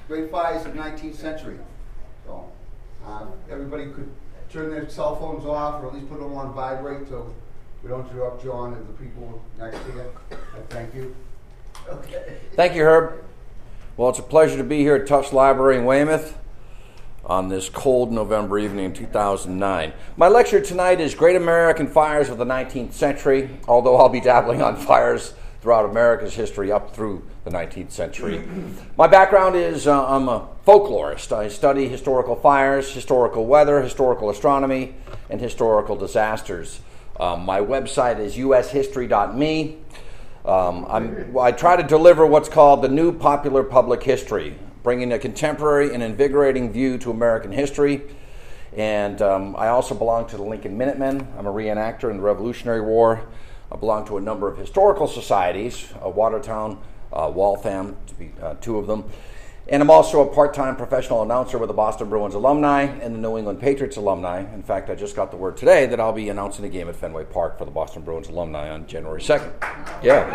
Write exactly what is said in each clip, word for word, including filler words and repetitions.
great fires of the nineteenth century. So uh, everybody could turn their cell phones off, or at least put them on vibrate, so we don't interrupt John and the people next to you. I thank you. Okay. Thank you, Herb. Well, it's a pleasure to be here at Tufts Library in Weymouth on this cold November evening in two thousand nine. My lecture tonight is Great American Fires of the nineteenth Century, although I'll be dabbling on fires throughout America's history up through the nineteenth century. My background is uh, I'm a folklorist. I study historical fires, historical weather, historical astronomy, and historical disasters. Um, my website is u s history dot m e. Um, I'm, I try to deliver what's called the new popular public history, bringing a contemporary and invigorating view to American history. And um, I also belong to the Lincoln Minutemen. I'm a reenactor in the Revolutionary War. I belong to a number of historical societies, uh, Watertown, uh, Waltham, to be uh, two of them. And I'm also a part-time professional announcer with the Boston Bruins alumni and the New England Patriots alumni. In fact, I just got the word today that I'll be announcing a game at Fenway Park for the Boston Bruins alumni on January second. Yeah.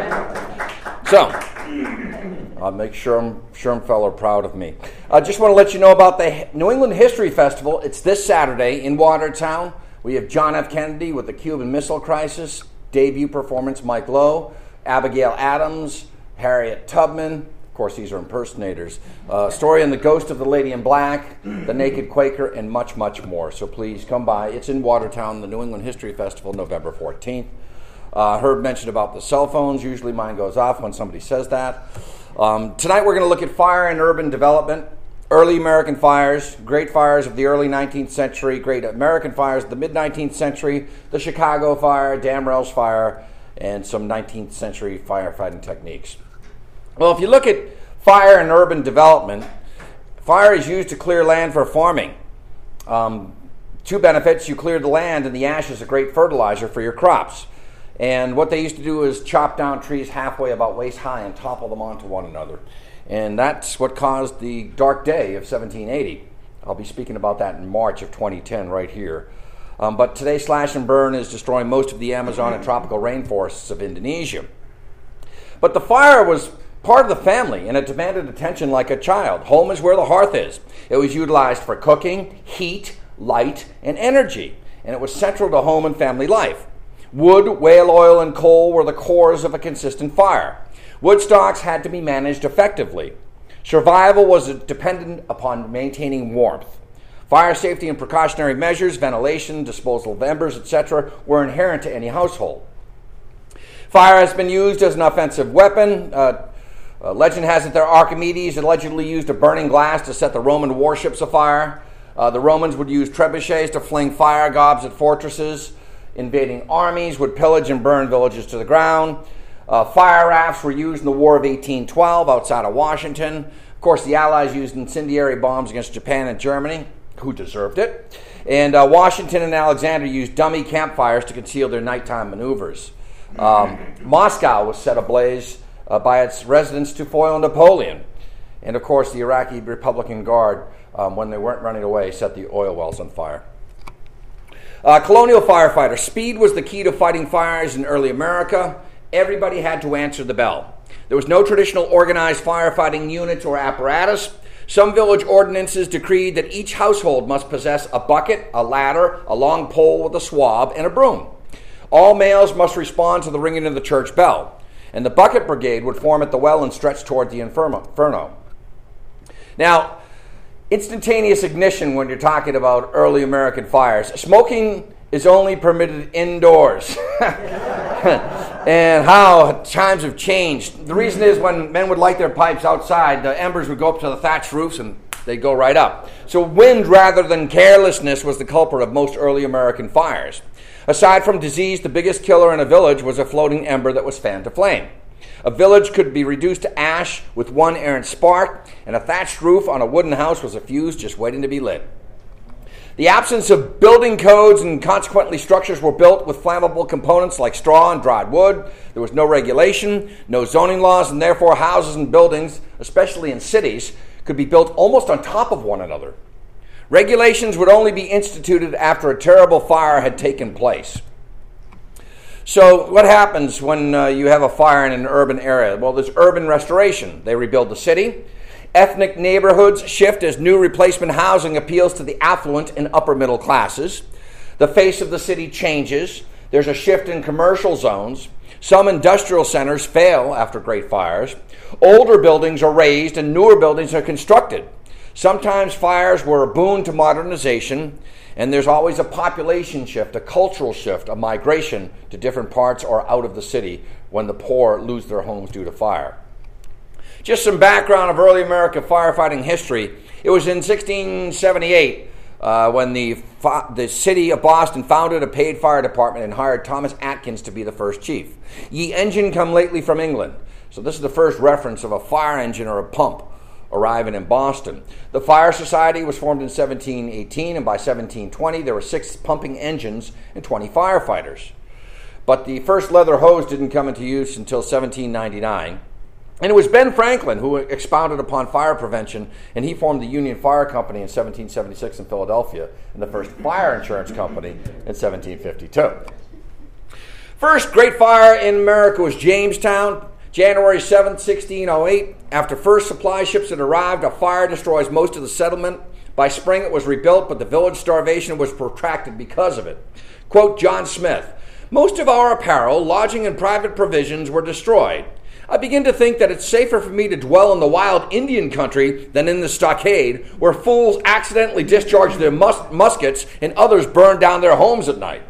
So, I'll make sure I'm, Shermfeld are proud of me. I just want to let you know about the New England History Festival. It's this Saturday in Watertown. We have John F. Kennedy with the Cuban Missile Crisis, debut performance Mike Lowe, Abigail Adams, Harriet Tubman. Of course, these are impersonators. Uh, story on the Ghost of the Lady in Black, The Naked Quaker, and much, much more. So please come by. It's in Watertown, the New England History Festival, November fourteenth. Uh, Herb mentioned about the cell phones. Usually mine goes off when somebody says that. Um, tonight we're going to look at fire and urban development, early American fires, great fires of the early nineteenth century, great American fires of the mid-nineteenth century, the Chicago fire, Damrell's fire, and some nineteenth century firefighting techniques. Well, if you look at fire and urban development, fire is used to clear land for farming. Um, two benefits: you clear the land, and the ash is a great fertilizer for your crops. And what they used to do is chop down trees halfway, about waist high, and topple them onto one another. And that's what caused the dark day of seventeen eighty. I'll be speaking about that in March of twenty ten right here. Um, but today, slash and burn is destroying most of the Amazon and tropical rainforests of Indonesia. But the fire was part of the family, and it demanded attention like a child. Home is where the hearth is. It was utilized for cooking, heat, light, and energy, and it was central to home and family life. Wood, whale oil, and coal were the cores of a consistent fire. Wood stocks had to be managed effectively. Survival was dependent upon maintaining warmth. Fire safety and precautionary measures, ventilation, disposal of embers, et cetera, were inherent to any household. Fire has been used as an offensive weapon. Uh, Uh, legend has it that Archimedes allegedly used a burning glass to set the Roman warships afire. Uh, the Romans would use trebuchets to fling fire gobs at fortresses. Invading armies would pillage and burn villages to the ground. Uh, fire rafts were used in the War of eighteen twelve outside of Washington. Of course, the Allies used incendiary bombs against Japan and Germany, who deserved it. And uh, Washington and Alexander used dummy campfires to conceal their nighttime maneuvers. Um, Moscow was set ablaze Uh, by its residents to foil Napoleon. And of course, the Iraqi Republican Guard, um, when they weren't running away, set the oil wells on fire. Uh, colonial firefighter. Speed was the key to fighting fires in early America. Everybody had to answer the bell. There was no traditional organized firefighting units or apparatus. Some village ordinances decreed that each household must possess a bucket, a ladder, a long pole with a swab, and a broom. All males must respond to the ringing of the church bell. And the bucket brigade would form at the well and stretch toward the inferno. Now, instantaneous ignition when you're talking about early American fires. Smoking is only permitted indoors. And how times have changed. The reason is when men would light their pipes outside, the embers would go up to the thatched roofs and they'd go right up. So wind rather than carelessness was the culprit of most early American fires. Aside from disease, the biggest killer in a village was a floating ember that was fanned to flame. A village could be reduced to ash with one errant spark, and a thatched roof on a wooden house was a fuse just waiting to be lit. The absence of building codes and consequently structures were built with flammable components like straw and dried wood. There was no regulation, no zoning laws, and therefore houses and buildings, especially in cities, could be built almost on top of one another. Regulations would only be instituted after a terrible fire had taken place. So what happens when uh, you have a fire in an urban area? Well, there's urban restoration. They rebuild the city. Ethnic neighborhoods shift as new replacement housing appeals to the affluent and upper middle classes. The face of the city changes. There's a shift in commercial zones. Some industrial centers fail after great fires. Older buildings are razed and newer buildings are constructed. Sometimes fires were a boon to modernization, and there's always a population shift, a cultural shift, a migration to different parts or out of the city when the poor lose their homes due to fire. Just some background of early American firefighting history. It was in sixteen seventy-eight uh, when the, the city of Boston founded a paid fire department and hired Thomas Atkins to be the first chief. Ye engine come lately from England. So this is the first reference of a fire engine or a pump arriving in Boston. The Fire Society was formed in seventeen eighteen, and by seventeen twenty there were six pumping engines and twenty firefighters. But the first leather hose didn't come into use until seventeen ninety-nine. And it was Ben Franklin who expounded upon fire prevention, and he formed the Union Fire Company in seventeen seventy-six in Philadelphia, and the first fire insurance company in seventeen fifty-two. First great fire in America was Jamestown, January seventh, sixteen oh eight. After first supply ships had arrived, a fire destroys most of the settlement. By spring it was rebuilt, but the village starvation was protracted because of it. Quote John Smith, "Most of our apparel, lodging, and private provisions were destroyed. I begin to think that it's safer for me to dwell in the wild Indian country than in the stockade, where fools accidentally discharge their mus- muskets and others burn down their homes at night."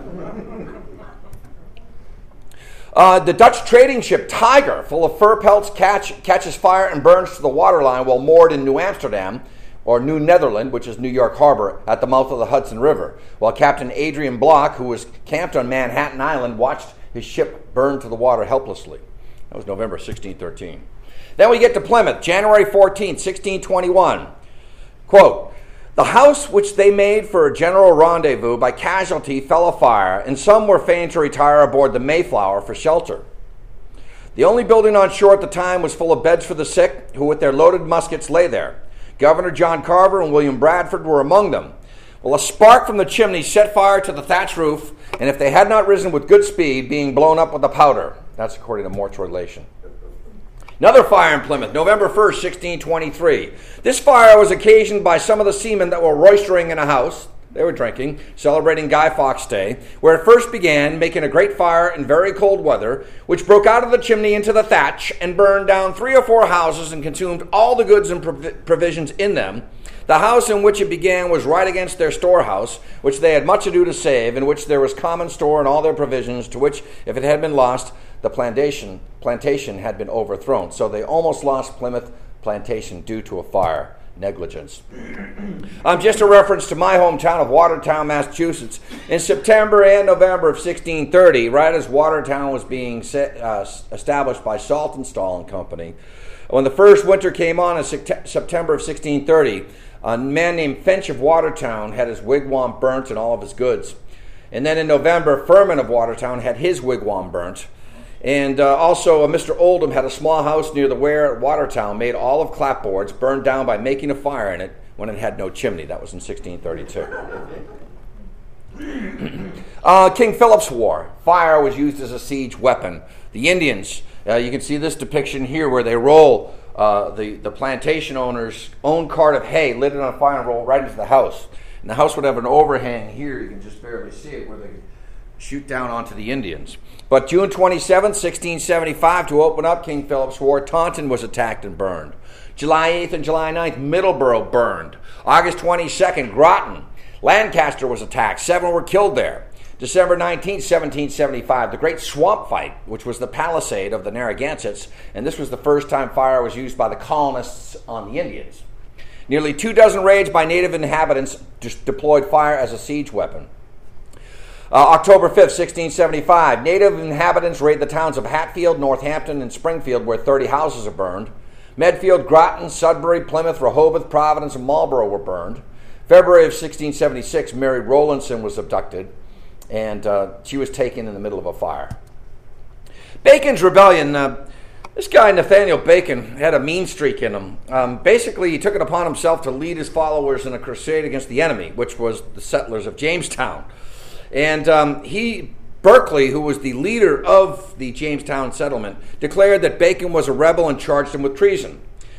Uh, the Dutch trading ship Tiger, full of fur pelts, catch, catches fire and burns to the waterline while moored in New Amsterdam, or New Netherland, which is New York Harbor, at the mouth of the Hudson River, while Captain Adrian Block, who was camped on Manhattan Island, watched his ship burn to the water helplessly. That was November sixteen thirteen. Then we get to Plymouth, January fourteenth, sixteen twenty-one. Quote, "The house which they made for a general rendezvous by casualty fell afire, and some were fain to retire aboard the Mayflower for shelter. The only building on shore at the time was full of beds for the sick, who with their loaded muskets lay there. Governor John Carver and William Bradford were among them. Well, a spark from the chimney set fire to the thatch roof, and if they had not risen with good speed, being blown up with the powder." That's according to Mort's relation. Another fire in Plymouth, November first, sixteen twenty-three. This fire was occasioned by some of the seamen that were roistering in a house. They were drinking, celebrating Guy Fawkes Day, where it first began, making a great fire in very cold weather, which broke out of the chimney into the thatch and burned down three or four houses and consumed all the goods and prov- provisions in them. The house in which it began was right against their storehouse, which they had much ado to save, in which there was common store and all their provisions, to which, if it had been lost, the plantation plantation had been overthrown. So they almost lost Plymouth Plantation due to a fire. Negligence. Um, just a reference to my hometown of Watertown, Massachusetts. In September and November of sixteen thirty, right as Watertown was being set, uh, established by Saltonstall and Company, when the first winter came on in September of sixteen thirty, a man named Finch of Watertown had his wigwam burnt and all of his goods. And then in November, Furman of Watertown had his wigwam burnt. And uh, also, uh, Mister Oldham had a small house near the Weir at Watertown, made all of clapboards, burned down by making a fire in it when it had no chimney. That was in sixteen thirty-two. uh, King Philip's War. Fire was used as a siege weapon. The Indians, uh, you can see this depiction here where they roll uh, the, the plantation owner's own cart of hay, lit it on fire and roll right into the house. And the house would have an overhang here. You can just barely see it where they could shoot down onto the Indians. But June twenty-seventh, sixteen seventy-five, to open up King Philip's War, Taunton was attacked and burned. July eighth and July ninth, Middleborough burned. August twenty-second, Groton. Lancaster was attacked. Seven were killed there. December nineteenth, seventeen seventy-five, the Great Swamp Fight, which was the palisade of the Narragansetts, and this was the first time fire was used by the colonists on the Indians. Nearly two dozen raids by native inhabitants deployed fire as a siege weapon. Uh, October fifth, sixteen seventy-five, native inhabitants raid the towns of Hatfield, Northampton, and Springfield, where thirty houses are burned. Medfield, Groton, Sudbury, Plymouth, Rehoboth, Providence, and Marlborough were burned. February of sixteen seventy-six, Mary Rowlandson was abducted, and uh, she was taken in the middle of a fire. Bacon's Rebellion. Uh, this guy, Nathaniel Bacon, had a mean streak in him. Um, basically, he took it upon himself to lead his followers in a crusade against the enemy, which was the settlers of Jamestown. And um, he, Berkeley, who was the leader of the Jamestown settlement, declared that Bacon was a rebel and charged him with treason.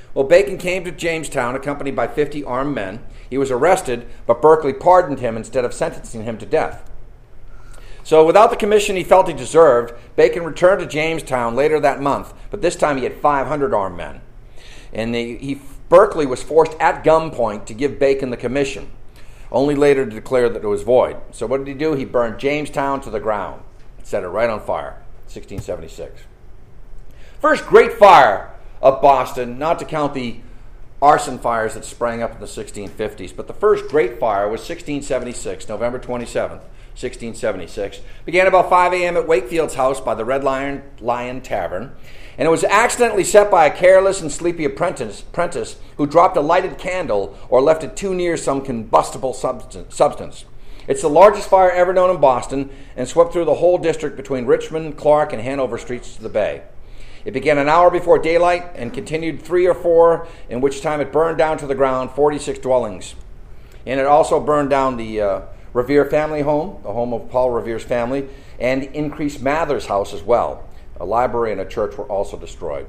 Well, Bacon came to Jamestown accompanied by fifty armed men. He was arrested, but Berkeley pardoned him instead of sentencing him to death. So without the commission he felt he deserved, Bacon returned to Jamestown later that month, but this time he had five hundred armed men. And the, he, Berkeley was forced at gunpoint to give Bacon the commission, only later to declare that it was void. So what did he do? He burned Jamestown to the ground, set it right on fire, sixteen seventy-six. First great fire of Boston, not to count the arson fires that sprang up in the sixteen fifties, but the first great fire was sixteen seventy-six, November twenty-seventh, sixteen seventy-six. Began about five a.m. at Wakefield's house by the Red Lion, Lion Tavern, and it was accidentally set by a careless and sleepy apprentice, apprentice who dropped a lighted candle or left it too near some combustible substance. It's the largest fire ever known in Boston and swept through the whole district between Richmond, Clark, and Hanover streets to the bay. It began an hour before daylight and continued three or four, in which time it burned down to the ground forty-six dwellings. And it also burned down the uh, Revere family home, the home of Paul Revere's family, and Increase Mather's house as well. A library and a church were also destroyed.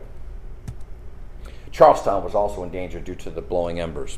Charlestown was also in danger due to the blowing embers.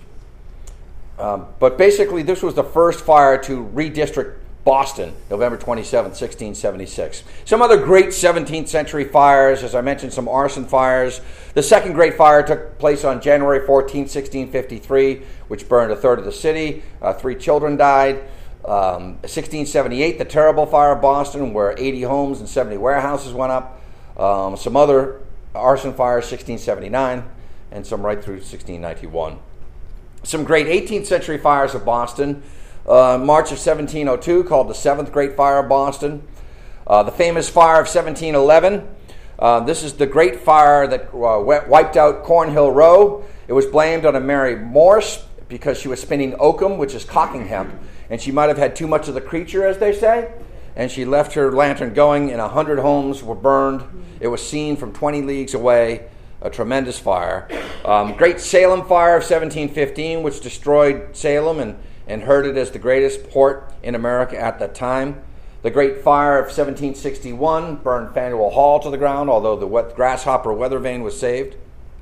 Um, but basically, this was the first fire to redistrict Boston, November twenty-seventh, sixteen seventy-six. Some other great seventeenth century fires, as I mentioned, some arson fires. The second great fire took place on January fourteenth, sixteen fifty-three, which burned a third of the city. Uh, three children died. Um, sixteen seventy-eight, the terrible fire of Boston, where eighty homes and seventy warehouses went up. Um, some other arson fires, sixteen seventy-nine, and some right through sixteen ninety-one. Some great eighteenth century fires of Boston. Uh, March of seventeen oh two, called the Seventh Great Fire of Boston. Uh, the famous fire of seventeen eleven. Uh, this is the great fire that uh, wiped out Cornhill Row. It was blamed on a Mary Morse because she was spinning oakum, which is cocking hemp, and she might have had too much of the creature, as they say, and she left her lantern going, and a hundred homes were burned. It was seen from twenty leagues away. A tremendous fire. Um, great Salem fire of seventeen fifteen, which destroyed Salem and and heard it as the greatest port in America at that time. The Great Fire of seventeen sixty-one burned Faneuil Hall to the ground, although the wet Grasshopper weather vane was saved.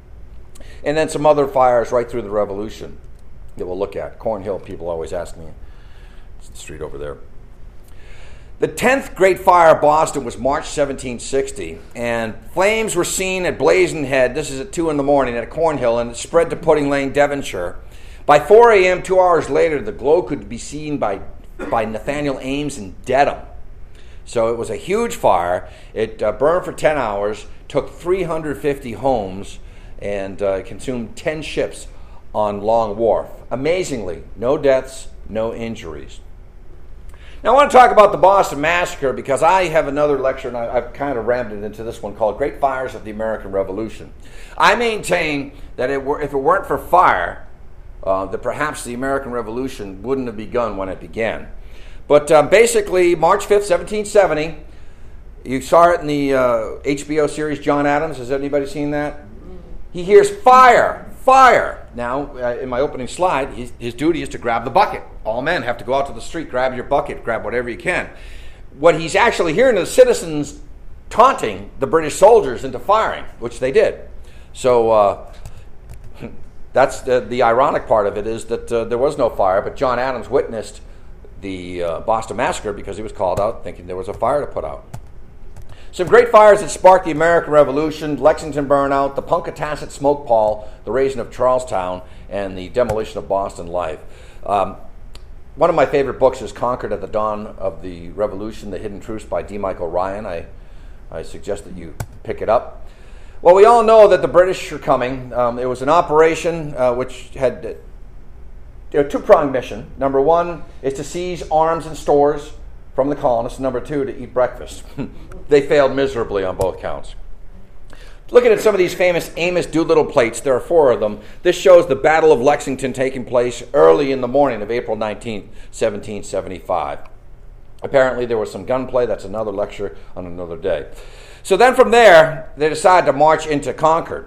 And then some other fires right through the Revolution that we'll look at. Cornhill, people always ask me. It's the street over there. The tenth Great Fire of Boston was March seventeen sixty, and flames were seen at Blazing Head. This is at two in the morning at Cornhill, and it spread to Pudding Lane, Devonshire. By four a.m., two hours later, the glow could be seen by, by Nathaniel Ames in Dedham. So it was a huge fire. It uh, burned for ten hours, took three hundred fifty homes, and uh, consumed ten ships on Long Wharf. Amazingly, no deaths, no injuries. Now I want to talk about the Boston Massacre because I have another lecture, and I, I've kind of rammed it into this one, called Great Fires of the American Revolution. I maintain that it were, if it weren't for fire, Uh, that perhaps the American Revolution wouldn't have begun when it began. But uh, basically, March fifth, seventeen seventy, you saw it in the uh, H B O series John Adams. Has anybody seen that? He hears fire, fire. Now, uh, in my opening slide, his, his duty is to grab the bucket. All men have to go out to the street, grab your bucket, grab whatever you can. What he's actually hearing is citizens taunting the British soldiers into firing, which they did. So, uh, That's the, the ironic part of it, is that uh, there was no fire, but John Adams witnessed the uh, Boston Massacre because he was called out thinking there was a fire to put out. Some great fires that sparked the American Revolution: Lexington burnout, the Punkatassett smoke pall, the raising of Charlestown, and the demolition of Boston Life. Um, one of my favorite books is Concord at the Dawn of the Revolution, The Hidden Truths by D. Michael Ryan. I, I suggest that you pick it up. Well, we all know that the British are coming. Um, it was an operation uh, which had a two-pronged mission. Number one is to seize arms and stores from the colonists. Number two, to eat breakfast. They failed miserably on both counts. Looking at some of these famous Amos Doolittle plates, there are four of them. This shows the Battle of Lexington taking place early in the morning of April nineteenth, seventeen seventy-five. Apparently there was some gunplay. That's another lecture on another day. So then from there, they decided to march into Concord.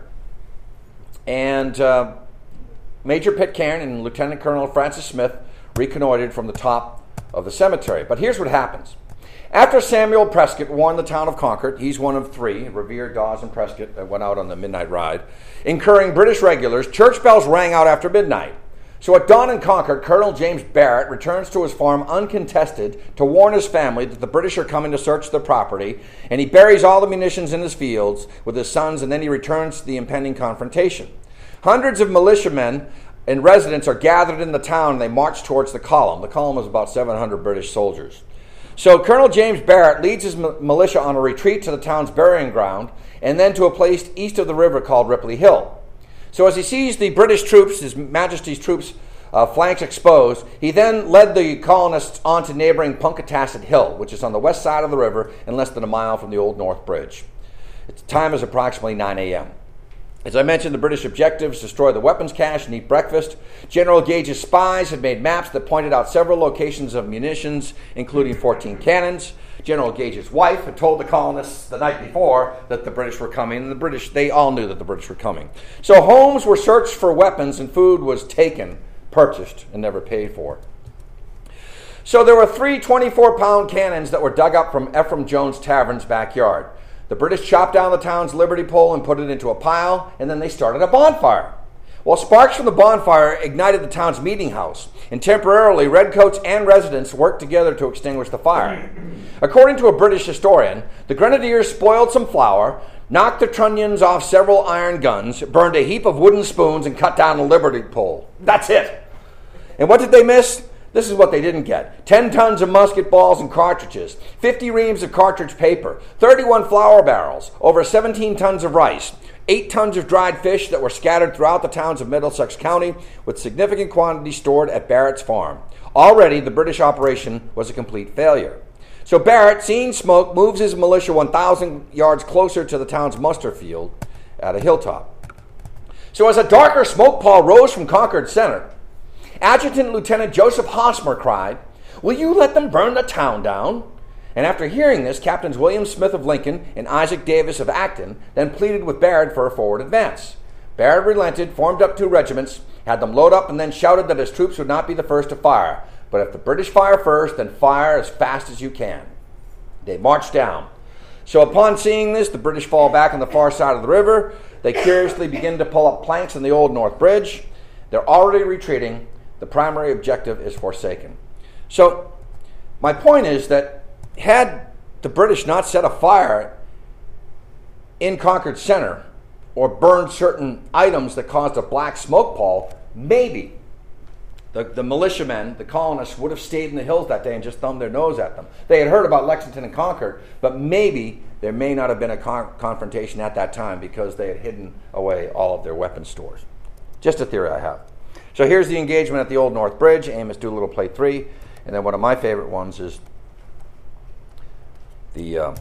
And uh, Major Pitcairn and Lieutenant Colonel Francis Smith reconnoitered from the top of the cemetery. But here's what happens. After Samuel Prescott warned the town of Concord, he's one of three, Revere, Dawes, and Prescott, that went out on the midnight ride, incurring British regulars, church bells rang out after midnight. So at dawn in Concord, Colonel James Barrett returns to his farm uncontested to warn his family that the British are coming to search their property, and he buries all the munitions in his fields with his sons, and then he returns to the impending confrontation. Hundreds of militiamen and residents are gathered in the town, and they march towards the column. The column is about seven hundred British soldiers. So Colonel James Barrett leads his militia on a retreat to the town's burying ground and then to a place east of the river called Ripley Hill. So as he sees the British troops, His Majesty's troops, uh, flanks exposed, he then led the colonists on to neighboring Punkatasset Hill, which is on the west side of the river and less than a mile from the Old North Bridge. Its time is approximately nine a.m. As I mentioned, the British objectives destroy the weapons cache and eat breakfast. General Gage's spies had made maps that pointed out several locations of munitions, including fourteen cannons. General Gage's wife had told the colonists the night before that the British were coming, and the British, they all knew that the British were coming. So homes were searched for weapons, and food was taken, purchased, and never paid for. So there were three twenty-four pound cannons that were dug up from Ephraim Jones Tavern's backyard. The British chopped down the town's liberty pole and put it into a pile, and then they started a bonfire. Well, sparks from the bonfire ignited the town's meeting house, and temporarily redcoats and residents worked together to extinguish the fire. According to a British historian, the grenadiers spoiled some flour, knocked the trunnions off several iron guns, burned a heap of wooden spoons, and cut down a liberty pole. That's it. And what did they miss? This is what they didn't get. Ten tons of musket balls and cartridges, fifty reams of cartridge paper, thirty-one flour barrels, over seventeen tons of rice, eight tons of dried fish that were scattered throughout the towns of Middlesex County, with significant quantities stored at Barrett's farm. Already, the British operation was a complete failure. So Barrett, seeing smoke, moves his militia one thousand yards closer to the town's muster field at a hilltop. So as a darker smoke pall rose from Concord Center, Adjutant Lieutenant Joseph Hosmer cried, "Will you let them burn the town down?" And after hearing this, Captains William Smith of Lincoln and Isaac Davis of Acton then pleaded with Barrett for a forward advance. Barrett relented, formed up two regiments, had them load up, and then shouted that his troops would not be the first to fire. But if the British fire first, then fire as fast as you can. They marched down. So upon seeing this, the British fall back on the far side of the river. They curiously begin to pull up planks in the Old North Bridge. They're already retreating. The primary objective is forsaken. So my point is that had the British not set a fire in Concord Center or burned certain items that caused a black smoke pall, maybe the, the militiamen, the colonists, would have stayed in the hills that day and just thumbed their nose at them. They had heard about Lexington and Concord, but maybe there may not have been a con- confrontation at that time because they had hidden away all of their weapon stores. Just a theory I have. So here's the engagement at the Old North Bridge, Amos Doolittle Plate three, and then one of my favorite ones is the uh,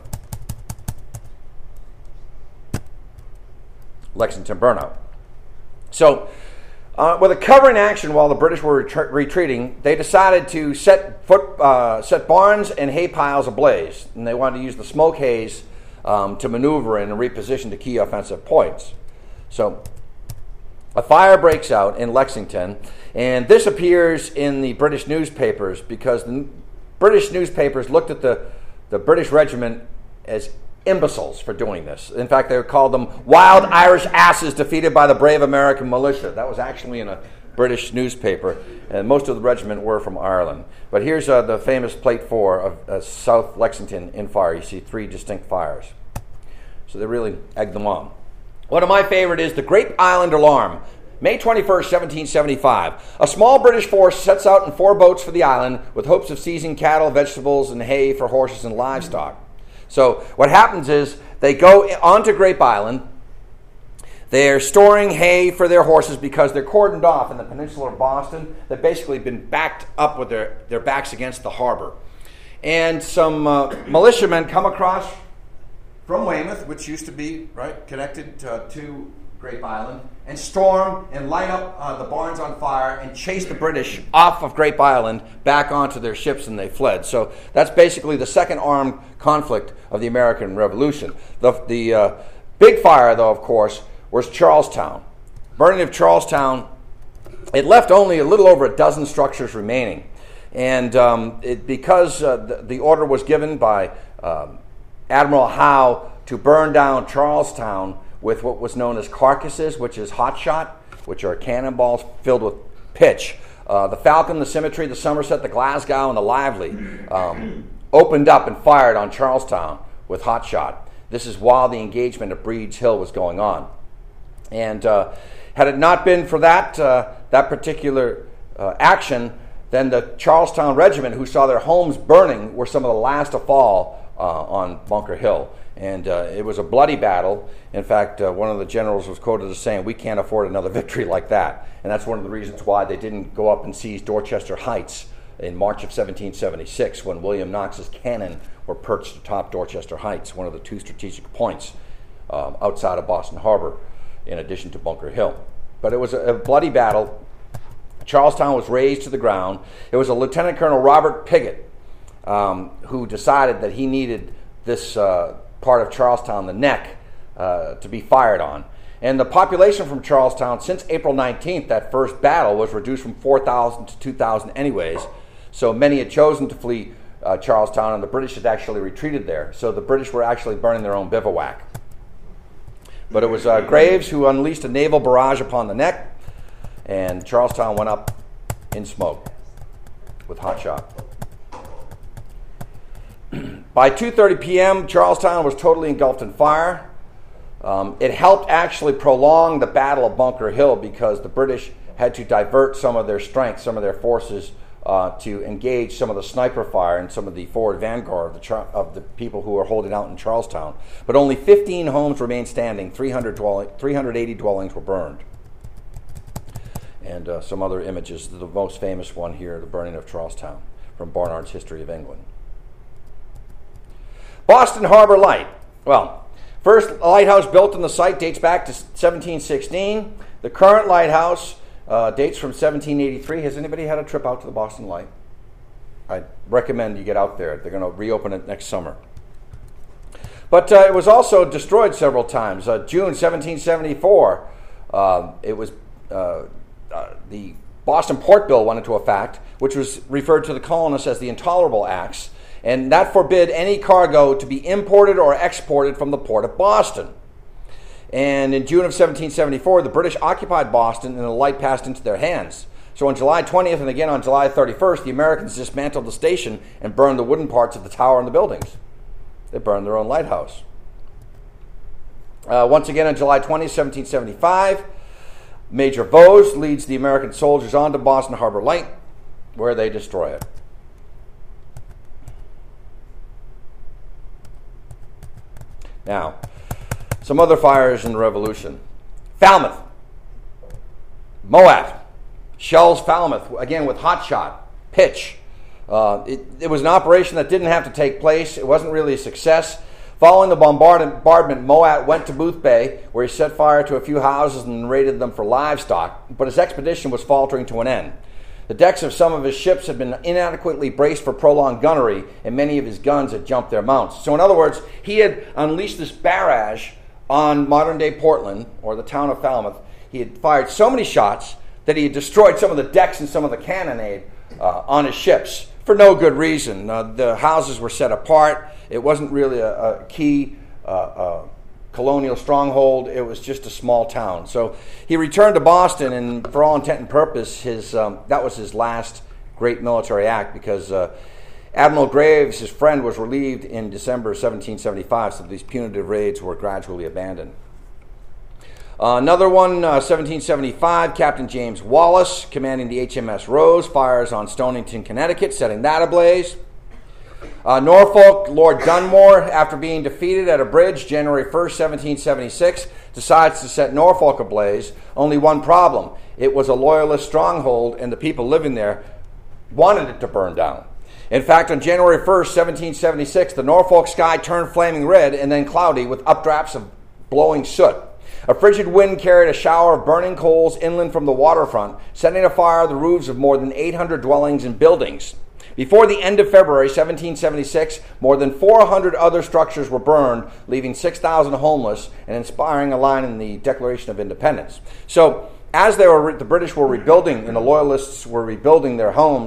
Lexington burnout. So uh, with a covering action while the British were ret- retreating, they decided to set foot, uh, set barns and hay piles ablaze, and they wanted to use the smoke haze um, to maneuver in and reposition to key offensive points. So a fire breaks out in Lexington, and this appears in the British newspapers because the British newspapers looked at the, the British regiment as imbeciles for doing this. In fact, they called them wild Irish asses defeated by the brave American militia. That was actually in a British newspaper, and most of the regiment were from Ireland. But here's uh, the famous Plate four of uh, South Lexington in fire. You see three distinct fires. So they really egged them on. One of my favorite is the Grape Island Alarm. May twenty-first, seventeen seventy-five. A small British force sets out in four boats for the island with hopes of seizing cattle, vegetables, and hay for horses and livestock. So what happens is they go onto Grape Island. They're storing hay for their horses because they're cordoned off in the peninsula of Boston. They've basically been backed up with their, their backs against the harbor. And some uh, militiamen come across from Weymouth, which used to be right connected uh, to Grape Island, and storm and light up uh, the barns on fire and chase the British off of Grape Island back onto their ships, and they fled. So that's basically the second armed conflict of the American Revolution. The, the uh, big fire, though, of course, was Charlestown. Burning of Charlestown, it left only a little over a dozen structures remaining. And um, it, because uh, the, the order was given by um, Admiral Howe to burn down Charlestown with what was known as carcasses, which is hot shot, which are cannonballs filled with pitch. Uh, the Falcon, the Symmetry, the Somerset, the Glasgow, and the Lively um, opened up and fired on Charlestown with hot shot. This is while the engagement at Breed's Hill was going on. And uh, had it not been for that, uh, that particular uh, action, then the Charlestown Regiment, who saw their homes burning, were some of the last to fall uh, on Bunker Hill. And uh, it was a bloody battle. In fact, uh, one of the generals was quoted as saying, "We can't afford another victory like that." And that's one of the reasons why they didn't go up and seize Dorchester Heights in March of seventeen seventy-six, when William Knox's cannon were perched atop Dorchester Heights, one of the two strategic points um, outside of Boston Harbor, in addition to Bunker Hill. But it was a, a bloody battle. Charlestown was razed to the ground. It was a Lieutenant Colonel Robert Piggott um, who decided that he needed this uh, part of Charlestown, the neck, uh, to be fired on. And the population from Charlestown, since April nineteenth, that first battle, was reduced from four thousand to two thousand anyways. So many had chosen to flee uh, Charlestown, and the British had actually retreated there. So the British were actually burning their own bivouac. But it was uh, Graves who unleashed a naval barrage upon the neck, and Charlestown went up in smoke with hot shot. By two thirty p.m., Charlestown was totally engulfed in fire. Um, it helped actually prolong the Battle of Bunker Hill because the British had to divert some of their strength, some of their forces, uh, to engage some of the sniper fire and some of the forward vanguard of the, Char- of the people who were holding out in Charlestown. But only fifteen homes remained standing. three hundred dwelling, three hundred eighty dwellings were burned. And uh, some other images. The most famous one here, the burning of Charlestown, from Barnard's History of England. Boston Harbor Light. Well, first lighthouse built on the site dates back to seventeen sixteen. The current lighthouse uh, dates from seventeen eighty-three. Has anybody had a trip out to the Boston Light? I recommend you get out there. They're going to reopen it next summer. But uh, it was also destroyed several times. Uh, June seventeen seventy-four, uh, it was uh, uh, the Boston Port Bill went into effect, which was referred to the colonists as the Intolerable Acts. And that forbid any cargo to be imported or exported from the port of Boston. And in June of seventeen seventy-four, the British occupied Boston and the light passed into their hands. So on July twentieth and again on July thirty-first, the Americans dismantled the station and burned the wooden parts of the tower and the buildings. They burned their own lighthouse. Uh, once again on July twentieth, seventeen seventy-five, Major Vose leads the American soldiers onto Boston Harbor Light, where they destroy it. Now, some other fires in the Revolution. Falmouth, Moat, shells Falmouth, again with hot shot, pitch. Uh, it, it was an operation that didn't have to take place. It wasn't really a success. Following the bombardment, Moat went to Booth Bay, where he set fire to a few houses and raided them for livestock, but his expedition was faltering to an end. The decks of some of his ships had been inadequately braced for prolonged gunnery, and many of his guns had jumped their mounts. So in other words, he had unleashed this barrage on modern-day Portland, or the town of Falmouth. He had fired so many shots that he had destroyed some of the decks and some of the cannonade uh, on his ships for no good reason. Uh, the houses were set apart. It wasn't really a, a key uh, uh, colonial stronghold. It was just a small town. So he returned to Boston, and for all intent and purpose, his um, that was his last great military act, because uh, Admiral Graves, his friend, was relieved in December seventeen seventy-five, so these punitive raids were gradually abandoned. Uh, another one, uh, seventeen seventy-five, Captain James Wallace, commanding the H M S Rose, fires on Stonington, Connecticut, setting that ablaze. Uh, Norfolk, Lord Dunmore, after being defeated at a bridge January first, seventeen seventy-six, decides to set Norfolk ablaze. Only one problem. It was a loyalist stronghold, and the people living there wanted it to burn down. In fact, on January first, seventeen seventy-six, the Norfolk sky turned flaming red and then cloudy with updrafts of blowing soot. A frigid wind carried a shower of burning coals inland from the waterfront, setting afire the roofs of more than eight hundred dwellings and buildings. Before the end of February seventeen seventy-six, more than four hundred other structures were burned, leaving six thousand homeless and inspiring a line in the Declaration of Independence. So, as they were, the British were rebuilding and the Loyalists were rebuilding their homes,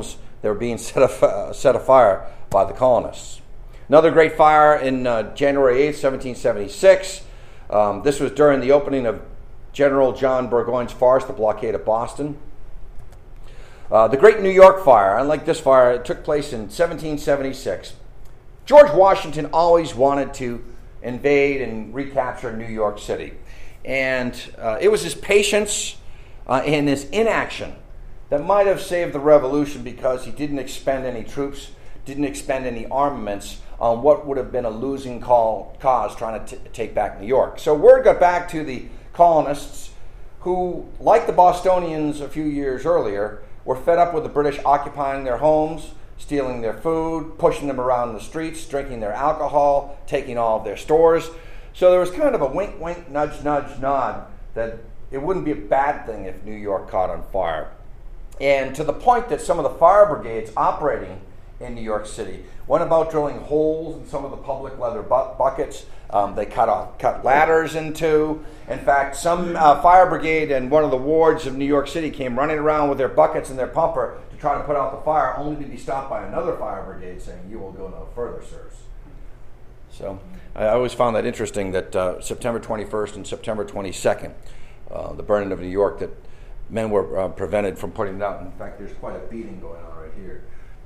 they were being set, af- uh, set afire by the colonists. Another great fire in uh, January eighth, seventeen seventy-six. Um, this was during the opening of General John Burgoyne's farce, the blockade of Boston. Uh, the Great New York Fire, unlike this fire, it took place in seventeen seventy-six. George Washington always wanted to invade and recapture New York City. And uh, it was his patience uh, and his inaction that might have saved the revolution, because he didn't expend any troops, didn't expend any armaments on what would have been a losing call, cause trying to t- take back New York. So word got back to the colonists who, like the Bostonians a few years earlier, were fed up with the British occupying their homes, stealing their food, pushing them around the streets, drinking their alcohol, taking all of their stores. So there was kind of a wink, wink, nudge, nudge, nod that it wouldn't be a bad thing if New York caught on fire. And to the point that some of the fire brigades operating in New York City went about drilling holes in some of the public leather bu- buckets. Um, they cut off, cut ladders into. In fact, some uh, fire brigade in one of the wards of New York City came running around with their buckets and their pumper to try to put out the fire, only to be stopped by another fire brigade saying, "You will go no further, sirs." So I always found that interesting that uh, September twenty-first and September twenty-second, uh, the burning of New York, that men were uh, prevented from putting it out. In fact, there's quite a beating going on right here.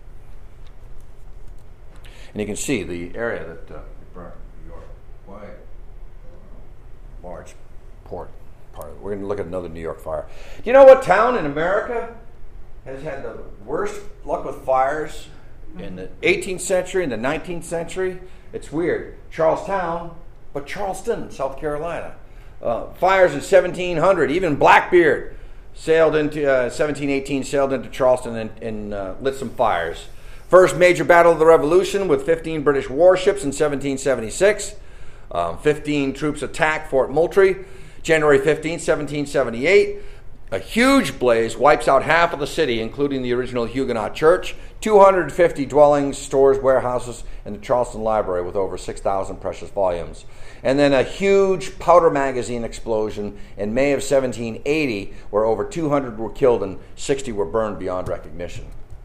And you can see the area that uh, burned New York. Quite uh, large port part of it. We're going to look at another New York fire. Do you know what town in America has had the worst luck with fires in the eighteenth century and the nineteenth century? It's weird. Charlestown, but Charleston, South Carolina. Uh, fires in seventeen hundred, even Blackbeard sailed into, uh, seventeen eighteen, sailed into Charleston and, and uh, lit some fires. First major battle of the Revolution with fifteen British warships in seventeen seventy-six. Um, fifteen troops attacked Fort Moultrie. January fifteenth, seventeen seventy-eight. A huge blaze wipes out half of the city, including the original Huguenot church, two hundred fifty dwellings, stores, warehouses, and the Charleston Library with over six thousand precious volumes. And then a huge powder magazine explosion in May of seventeen eighty, where over two hundred were killed and sixty were burned beyond recognition.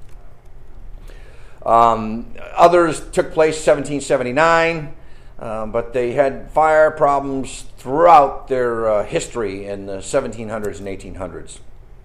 Um, others took place seventeen seventy-nine, um, but they had fire problems throughout their uh, history in the seventeen hundreds and eighteen hundreds.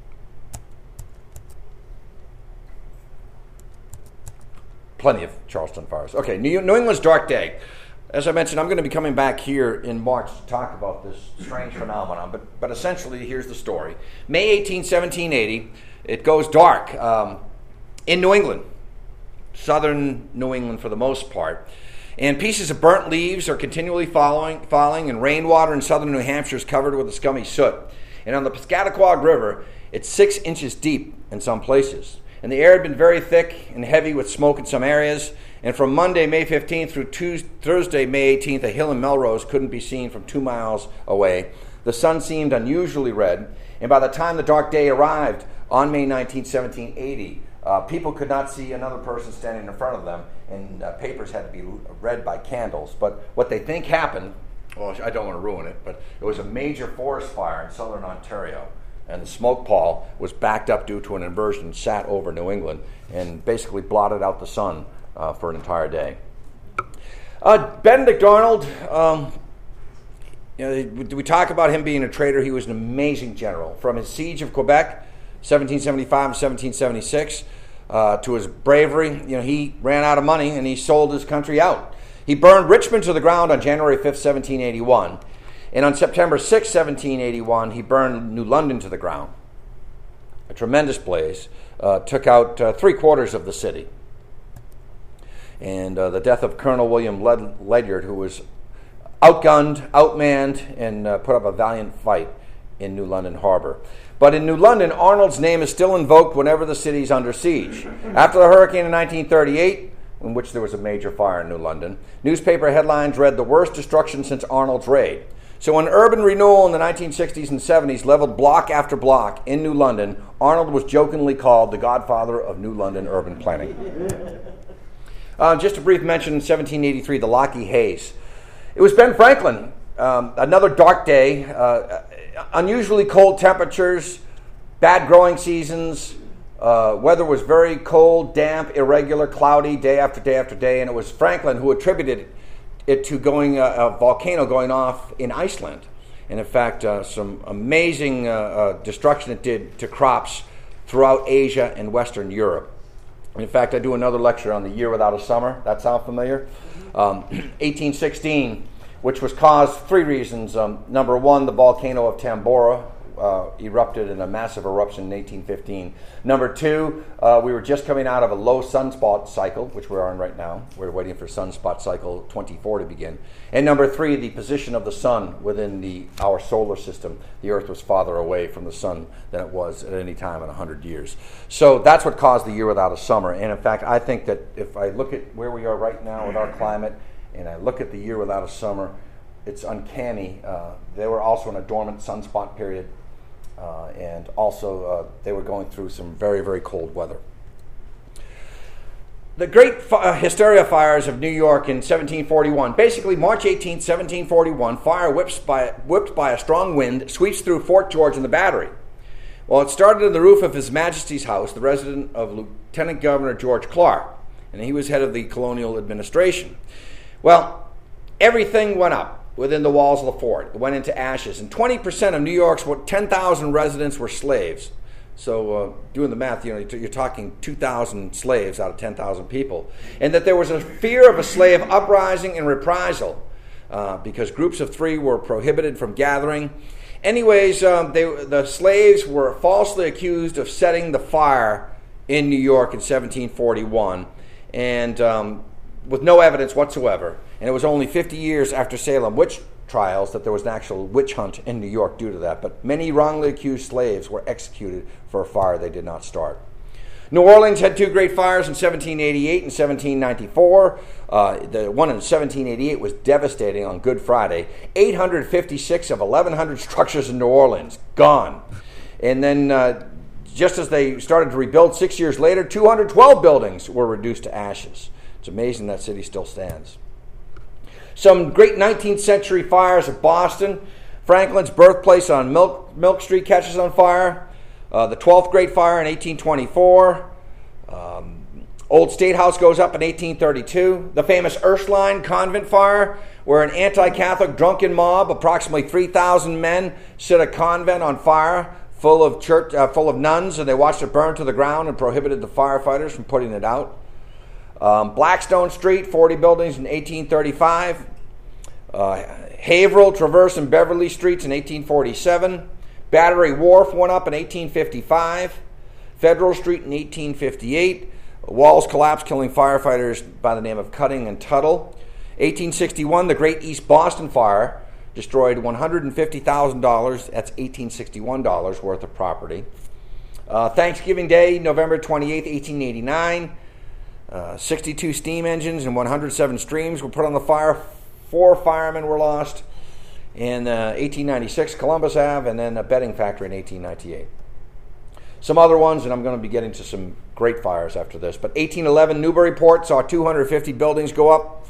Plenty of Charleston fires. Okay, New, New England's dark day. As I mentioned, I'm going to be coming back here in March to talk about this strange phenomenon, but, but essentially essentially, here's the story. May eighteenth, seventeen eighty, it goes dark um, in New England, southern New England for the most part. And pieces of burnt leaves are continually following, falling, and rainwater in southern New Hampshire is covered with a scummy soot. And on the Piscataquag River, it's six inches deep in some places. And the air had been very thick and heavy with smoke in some areas. And from Monday, May fifteenth through Tuesday, Thursday, May eighteenth, a hill in Melrose couldn't be seen from two miles away. The sun seemed unusually red. And by the time the dark day arrived on May nineteenth, seventeen eighty, uh, people could not see another person standing in front of them, and uh, papers had to be read by candles. But what they think happened, well, I don't want to ruin it, but it was a major forest fire in southern Ontario. And the smoke pall was backed up due to an inversion, sat over New England, and basically blotted out the sun uh, for an entire day. Uh, Benedict Arnold, um, you know, we talk about him being a traitor. He was an amazing general. From his siege of Quebec, seventeen seventy-five and seventeen seventy-six, uh, to his bravery, you know, he ran out of money and he sold his country out. He burned Richmond to the ground on January fifth, seventeen eighty-one. And on September sixth, seventeen eighty-one, he burned New London to the ground. A tremendous blaze uh, took out uh, three quarters of the city. And uh, the death of Colonel William Led- Ledyard, who was outgunned, outmanned, and uh, put up a valiant fight in New London Harbor. But in New London, Arnold's name is still invoked whenever the city's under siege. After the hurricane in nineteen thirty-eight, in which there was a major fire in New London, newspaper headlines read, "The worst destruction since Arnold's raid." So when urban renewal in the nineteen sixties and seventies leveled block after block in New London, Arnold was jokingly called the godfather of New London urban planning. Uh, just a brief mention, in seventeen eighty-three, the Lockheed Haze. It was Ben Franklin, um, another dark day, uh, unusually cold temperatures, bad growing seasons, Uh, weather was very cold, damp, irregular, cloudy, day after day after day, and it was Franklin who attributed it to going uh, a volcano going off in Iceland. And in fact, uh, some amazing uh, uh, destruction it did to crops throughout Asia and Western Europe. In fact, I do another lecture on the year without a summer. That sound familiar? Um, eighteen sixteen, which was caused three reasons. Um, number one, the volcano of Tambora uh, erupted in a massive eruption in eighteen fifteen. Number two, uh, we were just coming out of a low sunspot cycle, which we are in right now. We're waiting for sunspot cycle twenty-four to begin. And number three, the position of the sun within the our solar system. The Earth was farther away from the sun than it was at any time in one hundred years. So that's what caused the year without a summer. And in fact, I think that if I look at where we are right now with our climate, and I look at the year without a summer, it's uncanny. Uh, they were also in a dormant sunspot period, uh, and also uh, they were going through some very, very cold weather. The great uh, hysteria fires of New York in seventeen forty-one. Basically, March eighteenth, seventeen forty-one, fire whips by, whipped by a strong wind sweeps through Fort George and the Battery. Well, it started on the roof of His Majesty's house, the residence of Lieutenant Governor George Clark, and he was head of the colonial administration. Well, everything went up within the walls of the fort. It went into ashes, and twenty percent of New York's ten thousand residents were slaves. So uh, doing the math, you know, you're talking two thousand slaves out of ten thousand people. And that there was a fear of a slave uprising and reprisal uh, because groups of three were prohibited from gathering. Anyways, um, they, the slaves were falsely accused of setting the fire in New York in seventeen forty-one, and um, with no evidence whatsoever. And it was only fifty years after Salem witch trials that there was an actual witch hunt in New York due to that. But many wrongly accused slaves were executed for a fire they did not start. New Orleans had two great fires in seventeen eighty-eight and seventeen ninety-four. Uh, the one in seventeen eighty-eight was devastating on Good Friday. eight hundred fifty-six of eleven hundred structures in New Orleans gone. And then uh, just as they started to rebuild six years later, two hundred twelve buildings were reduced to ashes. It's amazing that city still stands. Some great nineteenth century fires of Boston. Franklin's birthplace on Milk, Milk Street catches on fire. Uh, the twelfth Great Fire in eighteen twenty-four. Um, Old State House goes up in eighteen thirty-two. The famous Ursuline Convent Fire, where an anti-Catholic drunken mob, approximately three thousand men, set a convent on fire full of church, uh, full of nuns, and they watched it burn to the ground and prohibited the firefighters from putting it out. Um, Blackstone Street, forty buildings in eighteen thirty-five. Uh, Haverhill, Traverse, and Beverly Streets in eighteen forty-seven. Battery Wharf went up in eighteen fifty-five. Federal Street in eighteen fifty-eight. Walls collapsed, killing firefighters by the name of Cutting and Tuttle. eighteen sixty-one, the Great East Boston Fire destroyed one hundred fifty thousand dollars. That's eighteen sixty-one dollars worth of property. Uh, Thanksgiving Day, November twenty-eighth, eighteen eighty-nine. Uh, sixty-two steam engines and one hundred seven streams were put on the fire. Four firemen were lost. In uh, eighteen ninety-six, Columbus Avenue, and then a bedding factory in eighteen ninety-eight. Some other ones, and I'm going to be getting to some great fires after this. But eighteen eleven, Newburyport saw two hundred fifty buildings go up.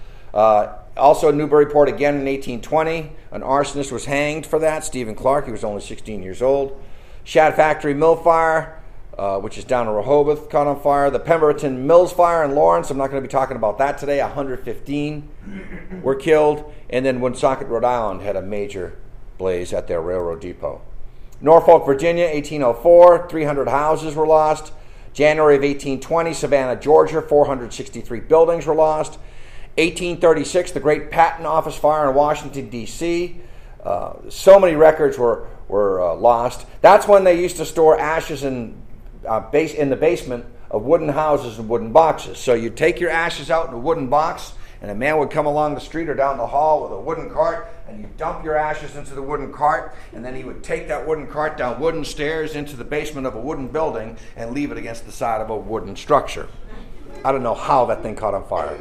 Uh, also, Newburyport again in eighteen twenty. An arsonist was hanged for that, Stephen Clark. He was only sixteen years old. Shad Factory Mill Fire, uh, which is down in Rehoboth, caught on fire. The Pemberton Mills Fire in Lawrence, I'm not going to be talking about that today. one hundred fifteen were killed. And then Woonsocket, Rhode Island had a major blaze at their railroad depot. Norfolk, Virginia, eighteen oh four, three hundred houses were lost. January of eighteen twenty, Savannah, Georgia, four hundred sixty-three buildings were lost. eighteen thirty-six, the Great Patent Office Fire in Washington, D C Uh, so many records were, were uh, lost. That's when they used to store ashes in, uh, base, in the basement of wooden houses and wooden boxes. So you'd take your ashes out in a wooden box, and a man would come along the street or down the hall with a wooden cart, and you dump your ashes into the wooden cart, and then he would take that wooden cart down wooden stairs into the basement of a wooden building and leave it against the side of a wooden structure. I don't know how that thing caught on fire.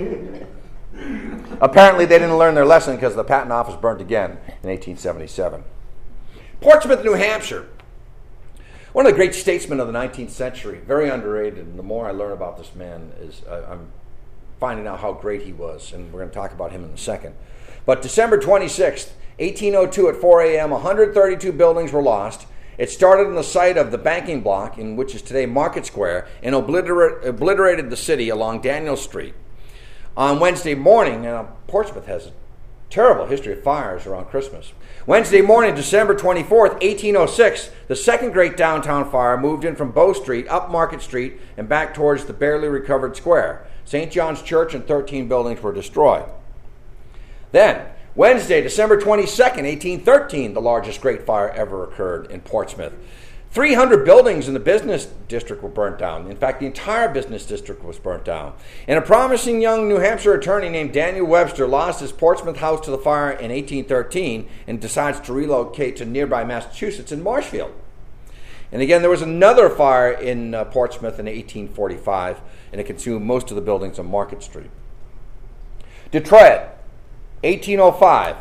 Apparently they didn't learn their lesson because the patent office burned again in eighteen seventy-seven. Portsmouth, New Hampshire. One of the great statesmen of the nineteenth century, very underrated, and the more I learn about this man, is uh, I'm finding out how great he was, and we're going to talk about him in a second. But December twenty-sixth, eighteen oh two at four a.m., one hundred thirty-two buildings were lost, It started on the site of the banking block, in which is today Market Square, and obliter- obliterated the city along Daniel Street. On Wednesday morning, now Portsmouth has a terrible history of fires around Christmas. Wednesday morning, December twenty-fourth, eighteen oh six, the second great downtown fire moved in from Bow Street, up Market Street, and back towards the barely recovered square. Saint John's Church and thirteen buildings were destroyed. Then, Wednesday, December twenty-second, eighteen thirteen, the largest great fire ever occurred in Portsmouth. three hundred buildings in the business district were burnt down. In fact, the entire business district was burnt down. And a promising young New Hampshire attorney named Daniel Webster lost his Portsmouth house to the fire in eighteen thirteen and decides to relocate to nearby Massachusetts in Marshfield. And again, there was another fire in uh, Portsmouth in eighteen forty-five, and it consumed most of the buildings on Market Street. Detroit, eighteen oh five.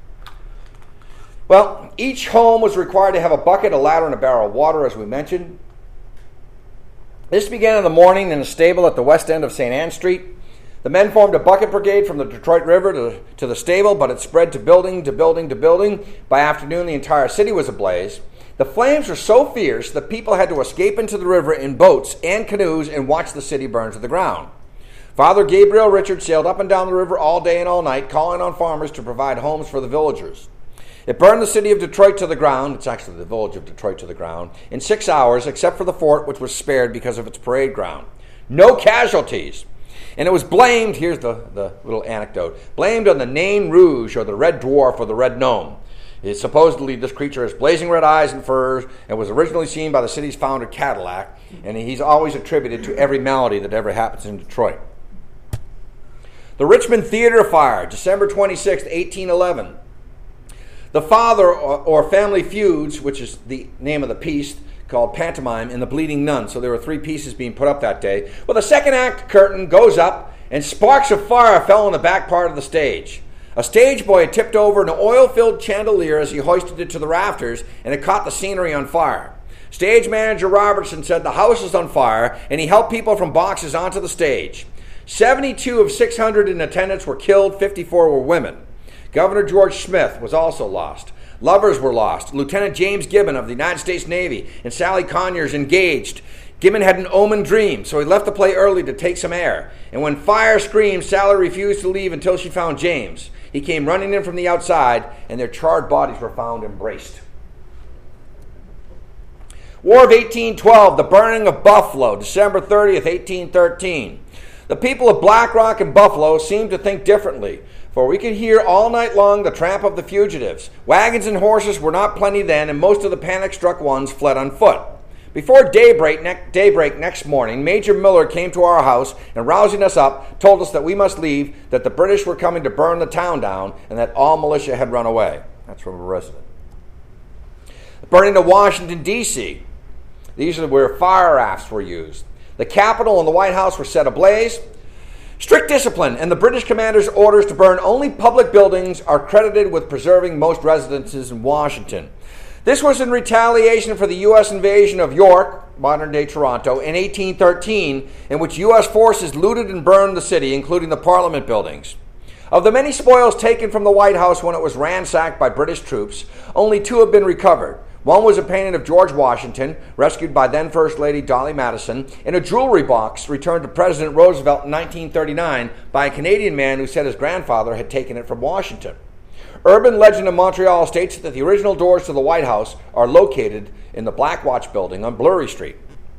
Well, each home was required to have a bucket, a ladder, and a barrel of water, as we mentioned. This began in the morning in a stable at the west end of Saint Anne Street. The men formed a bucket brigade from the Detroit River to, to the stable, but it spread to building, to building, to building. By afternoon, the entire city was ablaze. The flames were so fierce that people had to escape into the river in boats and canoes and watch the city burn to the ground. Father Gabriel Richard sailed up and down the river all day and all night, calling on farmers to provide homes for the villagers. It burned the city of Detroit to the ground, it's actually the village of Detroit to the ground, in six hours, except for the fort, which was spared because of its parade ground. No casualties. And it was blamed, here's the, the little anecdote, blamed on the Nain Rouge, or the Red Dwarf, or the Red Gnome. It, supposedly, this creature has blazing red eyes and furs, and was originally seen by the city's founder, Cadillac, and he's always attributed to every malady that ever happens in Detroit. The Richmond Theater Fire, December twenty-sixth, eighteen eleven. The Father or, or Family Feuds, which is the name of the piece, called Pantomime, and The Bleeding Nun. So there were three pieces being put up that day. Well, the second act curtain goes up, and sparks of fire fell on the back part of the stage. A stage boy had tipped over an oil-filled chandelier as he hoisted it to the rafters, and it caught the scenery on fire. Stage manager Robertson said the house is on fire, and he helped people from boxes onto the stage. seventy-two of six hundred in attendance were killed, fifty-four were women. Governor George Smith was also lost. Lovers were lost. Lieutenant James Gibbon of the United States Navy and Sally Conyers engaged. Gibbon had an omen dream, so he left the play early to take some air. And when fire screamed, Sally refused to leave until she found James. He came running in from the outside, and their charred bodies were found embraced. War of eighteen twelve, the burning of Buffalo, December thirtieth, eighteen thirteen. The people of Black Rock and Buffalo seemed to think differently, for we could hear all night long the tramp of the fugitives. Wagons and horses were not plenty then, and most of the panic-struck ones fled on foot. Before daybreak, ne- daybreak next morning, Major Miller came to our house and, rousing us up, told us that we must leave, that the British were coming to burn the town down, and that all militia had run away. That's from a resident. The burning of Washington, D C These are where fire rafts were used. The Capitol and the White House were set ablaze. Strict discipline and the British commander's orders to burn only public buildings are credited with preserving most residences in Washington. This was in retaliation for the U S invasion of York, modern-day Toronto, in eighteen thirteen, in which U S forces looted and burned the city, including the Parliament buildings. Of the many spoils taken from the White House when it was ransacked by British troops, only two have been recovered. One was a painting of George Washington, rescued by then First Lady Dolly Madison, and a jewelry box returned to President Roosevelt in nineteen thirty-nine by a Canadian man who said his grandfather had taken it from Washington. Urban legend of Montreal states that the original doors to the White House are located in the Black Watch building on Blurry Street.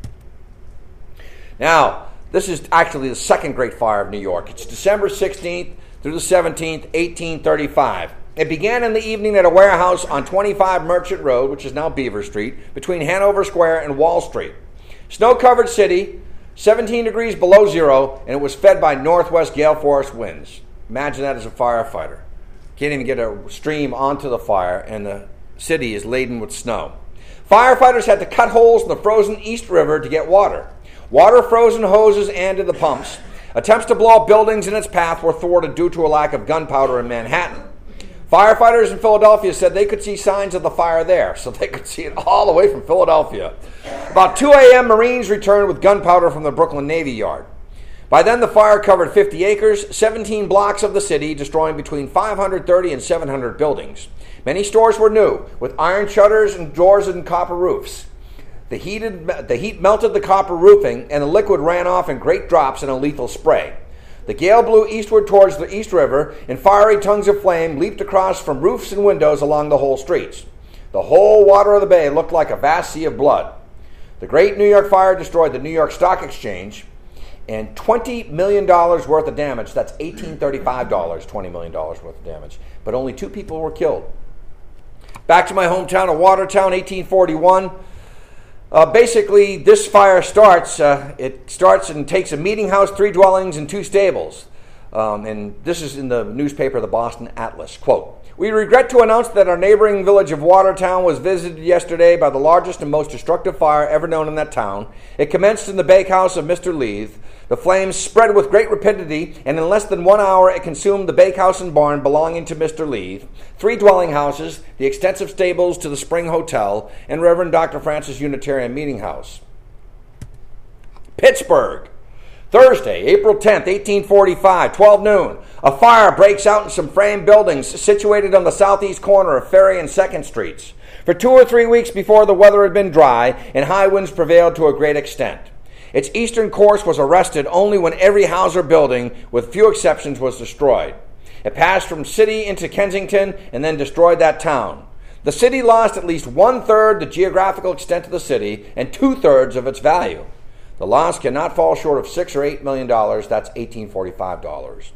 Now, this is actually the second great fire of New York. It's December sixteenth through the seventeenth, eighteen thirty-five. It began in the evening at a warehouse on twenty-five Merchant Road, which is now Beaver Street, between Hanover Square and Wall Street. Snow-covered city, seventeen degrees below zero, and it was fed by northwest gale force winds. Imagine that as a firefighter. Can't even get a stream onto the fire, and the city is laden with snow. Firefighters had to cut holes in the frozen East River to get water. Water froze in hoses and in the pumps. Attempts to blow up buildings in its path were thwarted due to a lack of gunpowder in Manhattan. Firefighters in Philadelphia said they could see signs of the fire there, so they could see it all the way from Philadelphia. About two a.m., Marines returned with gunpowder from the Brooklyn Navy Yard. By then, the fire covered fifty acres, seventeen blocks of the city, destroying between five hundred thirty and seven hundred buildings. Many stores were new, with iron shutters and doors and copper roofs. The, heated, the heat melted the copper roofing, and the liquid ran off in great drops in a lethal spray. The gale blew eastward towards the East River, and fiery tongues of flame leaped across from roofs and windows along the whole streets. The whole water of the bay looked like a vast sea of blood. The Great New York Fire destroyed the New York Stock Exchange, and twenty million dollars worth of damage. That's eighteen thirty-five dollars, twenty million dollars worth of damage. But only two people were killed. Back to my hometown of Watertown, eighteen forty-one. Uh, basically, this fire starts, uh, it starts and takes a meeting house, three dwellings, and two stables. Um, and this is in the newspaper, the Boston Atlas. Quote, "We regret to announce that our neighboring village of Watertown was visited yesterday by the largest and most destructive fire ever known in that town. It commenced in the bakehouse of Mister Leith. The flames spread with great rapidity, and in less than one hour it consumed the bakehouse and barn belonging to Mister Leith, three dwelling houses, the extensive stables to the Spring Hotel, and Reverend Doctor Francis Unitarian Meeting House." Pittsburgh, Thursday, April tenth, eighteen forty-five, twelve noon. A fire breaks out in some frame buildings situated on the southeast corner of Ferry and second Streets. For two or three weeks before, the weather had been dry, and high winds prevailed to a great extent. Its eastern course was arrested only when every house or building, with few exceptions, was destroyed. It passed from city into Kensington and then destroyed that town. The city lost at least one-third the geographical extent of the city and two-thirds of its value. The loss cannot fall short of six or eight million dollars. That's eighteen forty-five dollars.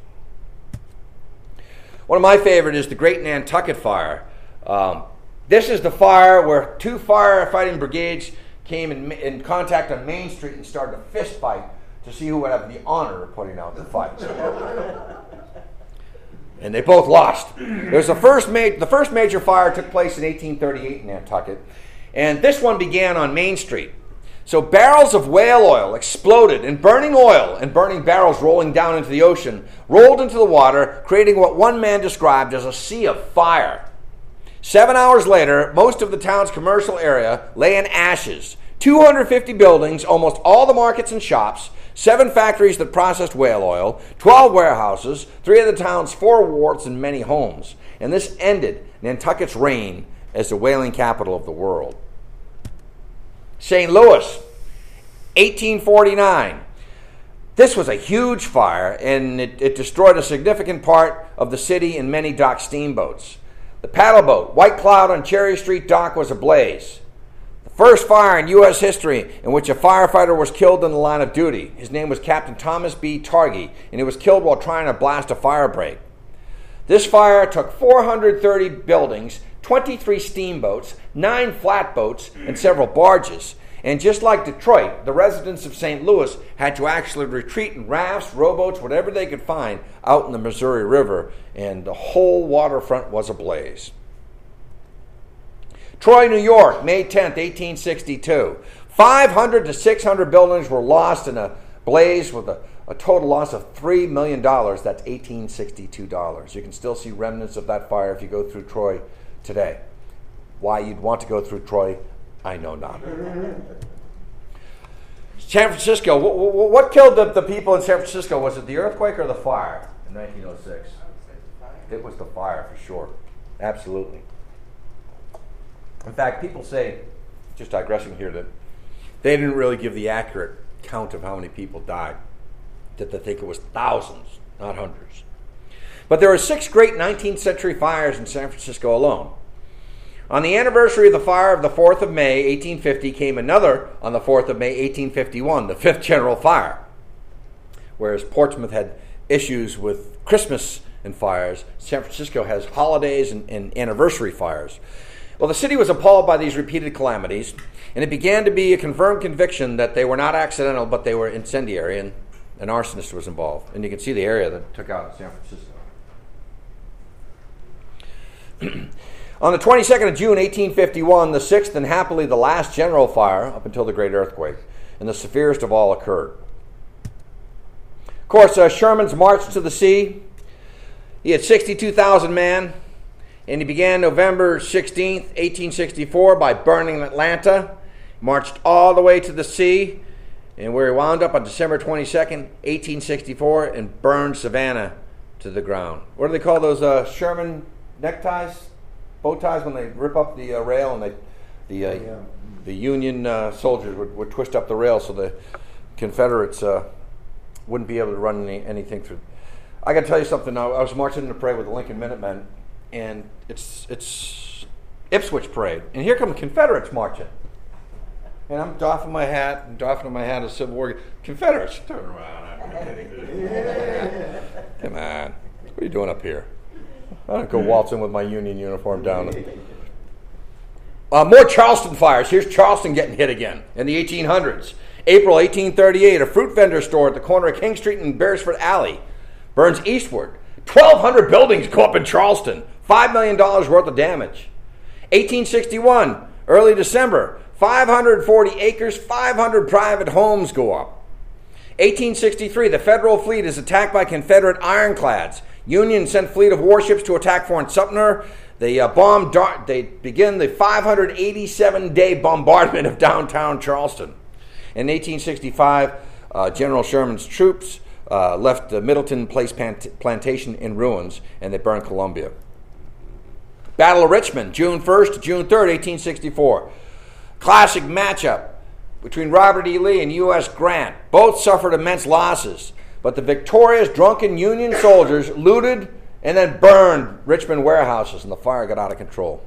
One of my favorite is the Great Nantucket Fire. Um, this is the fire where two firefighting brigades came in, in contact on Main Street and started a fist fight to see who would have the honor of putting out the fight. And they both lost. There's the first ma- the first major fire took place in eighteen thirty-eight in Nantucket, and this one began on Main Street. So barrels of whale oil exploded, and burning oil and burning barrels rolling down into the ocean rolled into the water, creating what one man described as a sea of fire. Seven hours later, most of the town's commercial area lay in ashes. two hundred fifty buildings, almost all the markets and shops, seven factories that processed whale oil, twelve warehouses, three of the town's four wharves, and many homes. And this ended Nantucket's reign as the whaling capital of the world. Saint Louis, eighteen forty-nine. This was a huge fire, and it, it destroyed a significant part of the city and many dock steamboats. The paddle boat, White Cloud on Cherry Street dock, was ablaze. The first fire in U S history in which a firefighter was killed in the line of duty. His name was Captain Thomas B. Targhee, and he was killed while trying to blast a fire break. This fire took four hundred thirty buildings, twenty-three steamboats, nine flatboats, and several barges. And just like Detroit, the residents of Saint Louis had to actually retreat in rafts, rowboats, whatever they could find out in the Missouri River, and the whole waterfront was ablaze. Troy, New York, May tenth, eighteen sixty-two. five hundred to six hundred buildings were lost in a blaze with a, a total loss of three million dollars. That's eighteen sixty-two dollars. You can still see remnants of that fire if you go through Troy today. Why you'd want to go through Troy, I know not. San Francisco, what, what killed the, the people in San Francisco? Was it the earthquake or the fire in nineteen oh six? It was the fire for sure. Absolutely. In fact, people say, just digressing here, that they didn't really give the accurate count of how many people died. That they think it was thousands, not hundreds. But there were six great nineteenth century fires in San Francisco alone. On the anniversary of the fire of the fourth of May, eighteen fifty, came another on the fourth of May, eighteen fifty-one, the fifth general fire. Whereas Portsmouth had issues with Christmas and fires, San Francisco has holidays and, and anniversary fires. Well, the city was appalled by these repeated calamities, and it began to be a confirmed conviction that they were not accidental, but they were incendiary, and an arsonist was involved. And you can see the area that took out San Francisco. On the twenty-second of June, eighteen fifty-one, the sixth and happily the last general fire, up until the Great Earthquake, and the severest of all occurred. Of course, uh, Sherman's march to the sea, he had sixty-two thousand men, and he began November sixteenth, eighteen sixty-four, by burning Atlanta, marched all the way to the sea, and where he wound up on December twenty-second, eighteen sixty-four, and burned Savannah to the ground. What do they call those uh, Sherman neckties? bow ties when they rip up the uh, rail, and they, the uh, Yeah. the Union uh, soldiers would, would twist up the rail so the Confederates uh, wouldn't be able to run any, anything through. I got to tell you something. Now, I was marching in the parade with the Lincoln Minutemen, and it's it's Ipswich parade, and here come the Confederates marching. And I'm doffing my hat and doffing my hat as Civil War. Confederates, turn around. I'm kidding. Come on. What are you doing up here? I don't go waltzing with my Union uniform down. Uh, more Charleston fires. Here's Charleston getting hit again in the eighteen hundreds. April eighteen thirty-eight, a fruit vendor store at the corner of King Street and Beresford Alley burns eastward. twelve hundred buildings go up in Charleston. five million dollars worth of damage. eighteen sixty-one, early December, five hundred forty acres, five hundred private homes go up. eighteen sixty-three, the Federal fleet is attacked by Confederate ironclads. Union sent fleet of warships to attack Fort Sumter. They uh, bomb. Dar- they begin the five hundred eighty-seven day bombardment of downtown Charleston. In eighteen sixty-five, uh, General Sherman's troops uh, left the Middleton Place plant- plantation in ruins, and they burned Columbia. Battle of Richmond, June first to June third, eighteen sixty-four. Classic matchup between Robert E. Lee and U S Grant. Both suffered immense losses, but the victorious drunken Union soldiers looted and then burned Richmond warehouses, and the fire got out of control.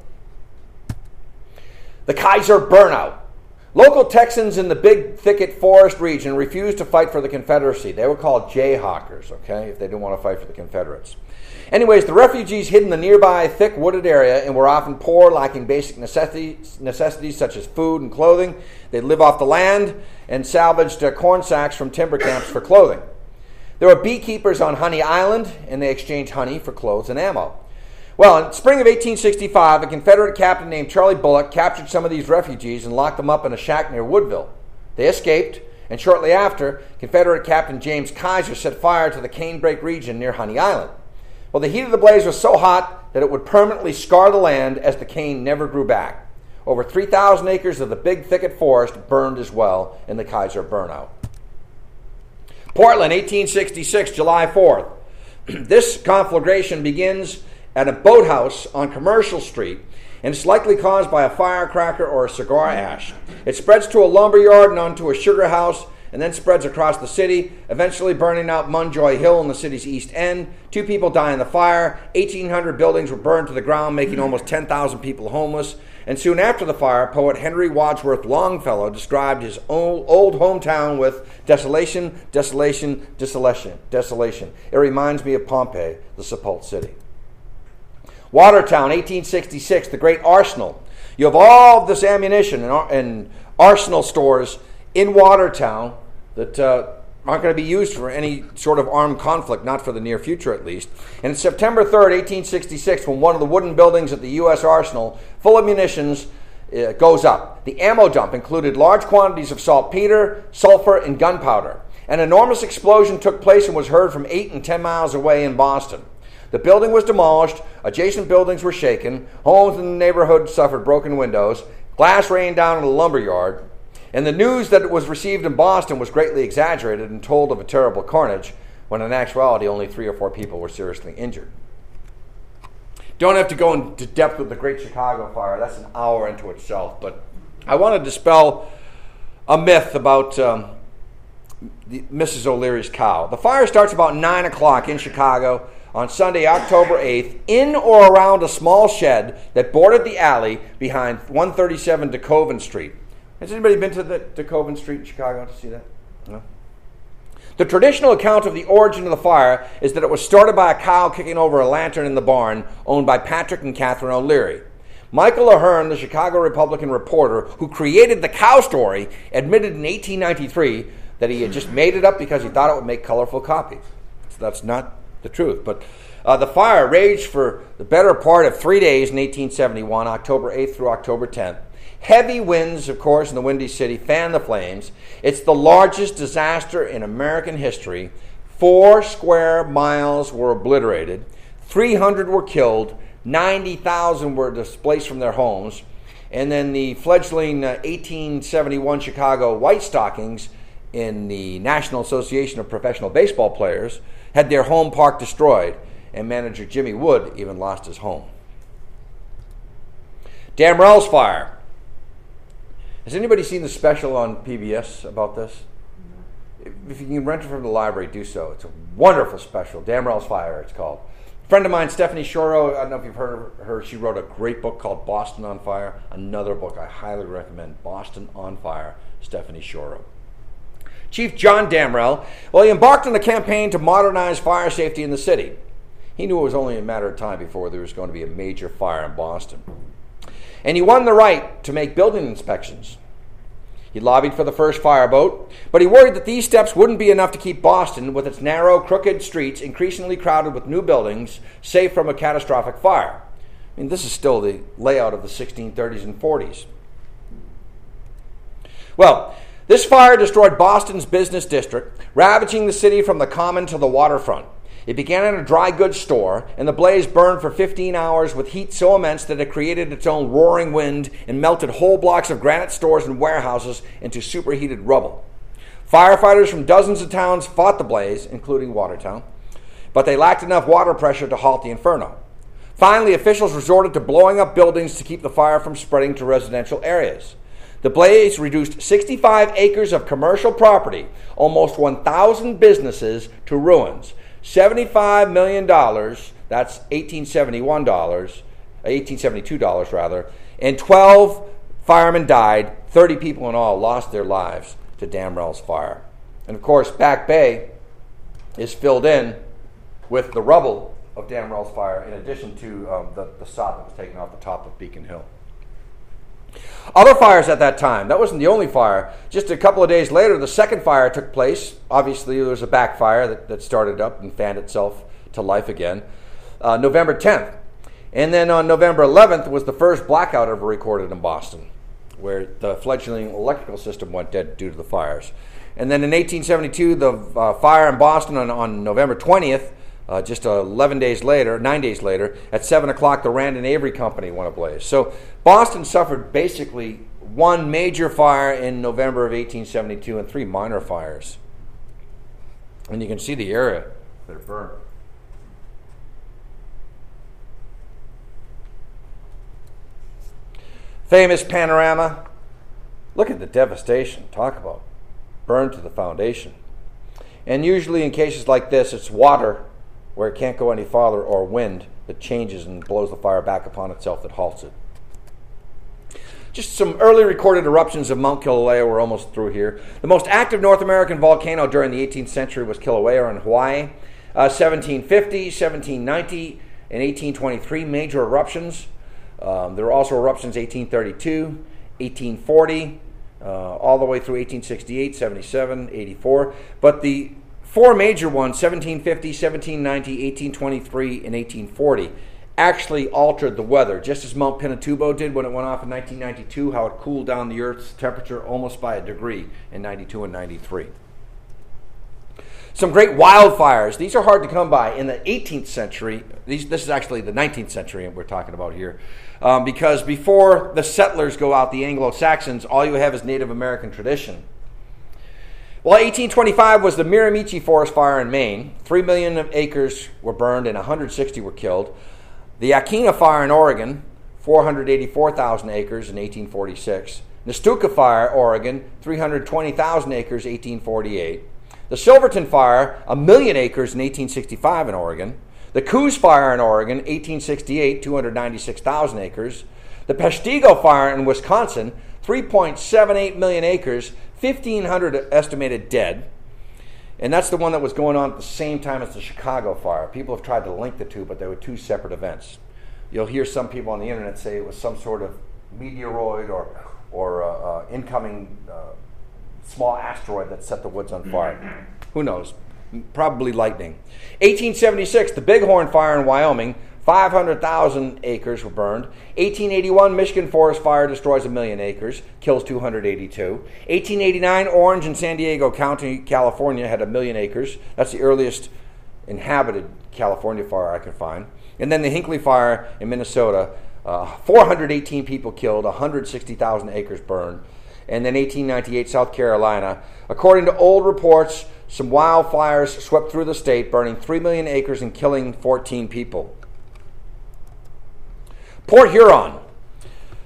The Kaiser burnout. Local Texans in the Big Thicket Forest region refused to fight for the Confederacy. They were called Jayhawkers, okay, if they didn't want to fight for the Confederates. Anyways, the refugees hid in the nearby thick wooded area and were often poor, lacking basic necessities, necessities such as food and clothing. They'd live off the land and salvaged uh, corn sacks from timber camps for clothing. There were beekeepers on Honey Island, and they exchanged honey for clothes and ammo. Well, in spring of eighteen sixty-five, a Confederate captain named Charlie Bullock captured some of these refugees and locked them up in a shack near Woodville. They escaped, and shortly after, Confederate Captain James Kaiser set fire to the canebrake region near Honey Island. Well, the heat of the blaze was so hot that it would permanently scar the land as the cane never grew back. Over three thousand acres of the Big Thicket Forest burned as well in the Kaiser burnout. Portland, eighteen sixty-six, July fourth. This conflagration begins at a boathouse on Commercial Street, and it's likely caused by a firecracker or a cigar ash. It spreads to a lumberyard and onto a sugar house, and then spreads across the city, eventually burning out Munjoy Hill in the city's east end. Two people die in the fire. eighteen hundred buildings were burned to the ground, making almost ten thousand people homeless. And soon after the fire, poet Henry Wadsworth Longfellow described his old, old hometown with desolation, desolation, desolation, desolation. It reminds me of Pompeii, the sepulchred city. Watertown, eighteen sixty-six, the great arsenal. You have all of this ammunition and, and arsenal stores in Watertown that uh, aren't going to be used for any sort of armed conflict, not for the near future at least. And it's September third, eighteen sixty-six, when one of the wooden buildings at the U S Arsenal, full of munitions, uh, goes up. The ammo dump included large quantities of saltpeter, sulfur, and gunpowder. An enormous explosion took place and was heard from eight and ten miles away in Boston. The building was demolished, adjacent buildings were shaken, homes in the neighborhood suffered broken windows, glass rained down in the lumberyard, and the news that it was received in Boston was greatly exaggerated and told of a terrible carnage, when in actuality only three or four people were seriously injured. Don't have to go into depth with the Great Chicago Fire. That's an hour into itself. But I want to dispel a myth about um, the, Missus O'Leary's cow. The fire starts about nine o'clock in Chicago on Sunday, October eighth, in or around a small shed that bordered the alley behind one thirty-seven DeKoven Street. Has anybody been to the DeKoven Street in Chicago to see that? No? The traditional account of the origin of the fire is that it was started by a cow kicking over a lantern in the barn owned by Patrick and Catherine O'Leary. Michael Ahern, the Chicago Republican reporter who created the cow story, admitted in eighteen ninety-three that he had just made it up because he thought it would make colorful copy. So that's not the truth. But uh, the fire raged for the better part of three days in eighteen seventy-one, October eighth through October tenth. Heavy winds, of course, in the Windy City fanned the flames. It's the largest disaster in American history. Four square miles were obliterated. three hundred were killed. ninety thousand were displaced from their homes. And then the fledgling uh, eighteen seventy-one Chicago White Stockings in the National Association of Professional Baseball Players had their home park destroyed, and manager Jimmy Wood even lost his home. Damrell's Fire. Has anybody seen the special on P B S about this? If you can rent it from the library, do so. It's a wonderful special. Damrell's Fire, it's called. A friend of mine, Stephanie Shoro, I don't know if you've heard of her. She wrote a great book called Boston on Fire. Another book I highly recommend, Boston on Fire, Stephanie Shoro. Chief John Damrell, well, he embarked on a campaign to modernize fire safety in the city. He knew it was only a matter of time before there was going to be a major fire in Boston. And he won the right to make building inspections. He lobbied for the first fireboat, but he worried that these steps wouldn't be enough to keep Boston, with its narrow, crooked streets increasingly crowded with new buildings, safe from a catastrophic fire. I mean, this is still the layout of the sixteen thirties and forties. Well, this fire destroyed Boston's business district, ravaging the city from the Common to the waterfront. It began in a dry goods store, and the blaze burned for fifteen hours with heat so immense that it created its own roaring wind and melted whole blocks of granite stores and warehouses into superheated rubble. Firefighters from dozens of towns fought the blaze, including Watertown, but they lacked enough water pressure to halt the inferno. Finally, officials resorted to blowing up buildings to keep the fire from spreading to residential areas. The blaze reduced sixty-five acres of commercial property, almost one thousand businesses, to ruins. seventy-five million dollars, that's eighteen seventy-one dollars, eighteen seventy-two dollars rather, and twelve firemen died. thirty people in all lost their lives to Damrell's fire. And of course, Back Bay is filled in with the rubble of Damrell's fire, in addition to um, the, the sod that was taken off the top of Beacon Hill. Other fires at that time, that wasn't the only fire. Just a couple of days later, the second fire took place. Obviously, there was a backfire that, that started up and fanned itself to life again. Uh, November tenth. And then on November eleventh was the first blackout ever recorded in Boston, where the fledgling electrical system went dead due to the fires. And then in eighteen seventy-two, the uh, fire in Boston on, on November twentieth, Uh, just eleven days later, nine days later, at seven o'clock, the Rand and Avery Company went ablaze. So Boston suffered basically one major fire in November of eighteen seventy-two and three minor fires. And you can see the area that it burned. Famous panorama. Look at the devastation. Talk about burned to the foundation. And usually in cases like this, it's water where it can't go any farther, or wind that changes and blows the fire back upon itself that halts it. Just some early recorded eruptions of Mount Kilauea. We're almost through here. The most active North American volcano during the eighteenth century was Kilauea in Hawaii. Uh, seventeen fifty, seventeen ninety, and eighteen twenty-three major eruptions. Um, there were also eruptions eighteen thirty-two, eighteen forty, uh, all the way through eighteen sixty-eight, seventy-seven, eighty-four. But the four major ones, seventeen fifty, seventeen ninety, eighteen twenty-three, and eighteen forty, actually altered the weather, just as Mount Pinatubo did when it went off in nineteen ninety-two, how it cooled down the Earth's temperature almost by a degree in ninety-two and ninety-three. Some great wildfires. These are hard to come by. In the eighteenth century, these, this is actually the nineteenth century we're talking about here, um, because before the settlers go out, the Anglo-Saxons, all you have is Native American tradition. Well, eighteen twenty-five was the Miramichi Forest Fire in Maine. Three million acres were burned and one hundred sixty were killed. The Akina Fire in Oregon, four hundred eighty-four thousand acres in eighteen forty-six. Nestucca Fire, Oregon, three hundred twenty thousand acres, eighteen forty-eight. The Silverton Fire, a million acres in eighteen sixty-five in Oregon. The Coos Fire in Oregon, eighteen sixty-eight, two hundred ninety-six thousand acres. The Peshtigo Fire in Wisconsin, three point seven eight million acres, fifteen hundred estimated dead. And that's the one that was going on at the same time as the Chicago fire. People have tried to link the two, but they were two separate events. You'll hear some people on the internet say it was some sort of meteoroid or, or uh, uh, incoming uh, small asteroid that set the woods on fire. Who knows? Probably lightning. eighteen seventy-six, the Bighorn Fire in Wyoming, five hundred thousand acres were burned. eighteen eighty-one, Michigan Forest Fire destroys a million acres, kills two hundred eighty-two. eighteen eighty-nine, Orange in San Diego County, California, had a million acres. That's the earliest inhabited California fire I can find. And then the Hinckley Fire in Minnesota, uh, four hundred eighteen people killed, one hundred sixty thousand acres burned. And then eighteen ninety-eight, South Carolina. According to old reports, some wildfires swept through the state, burning three million acres and killing fourteen people. Port Huron.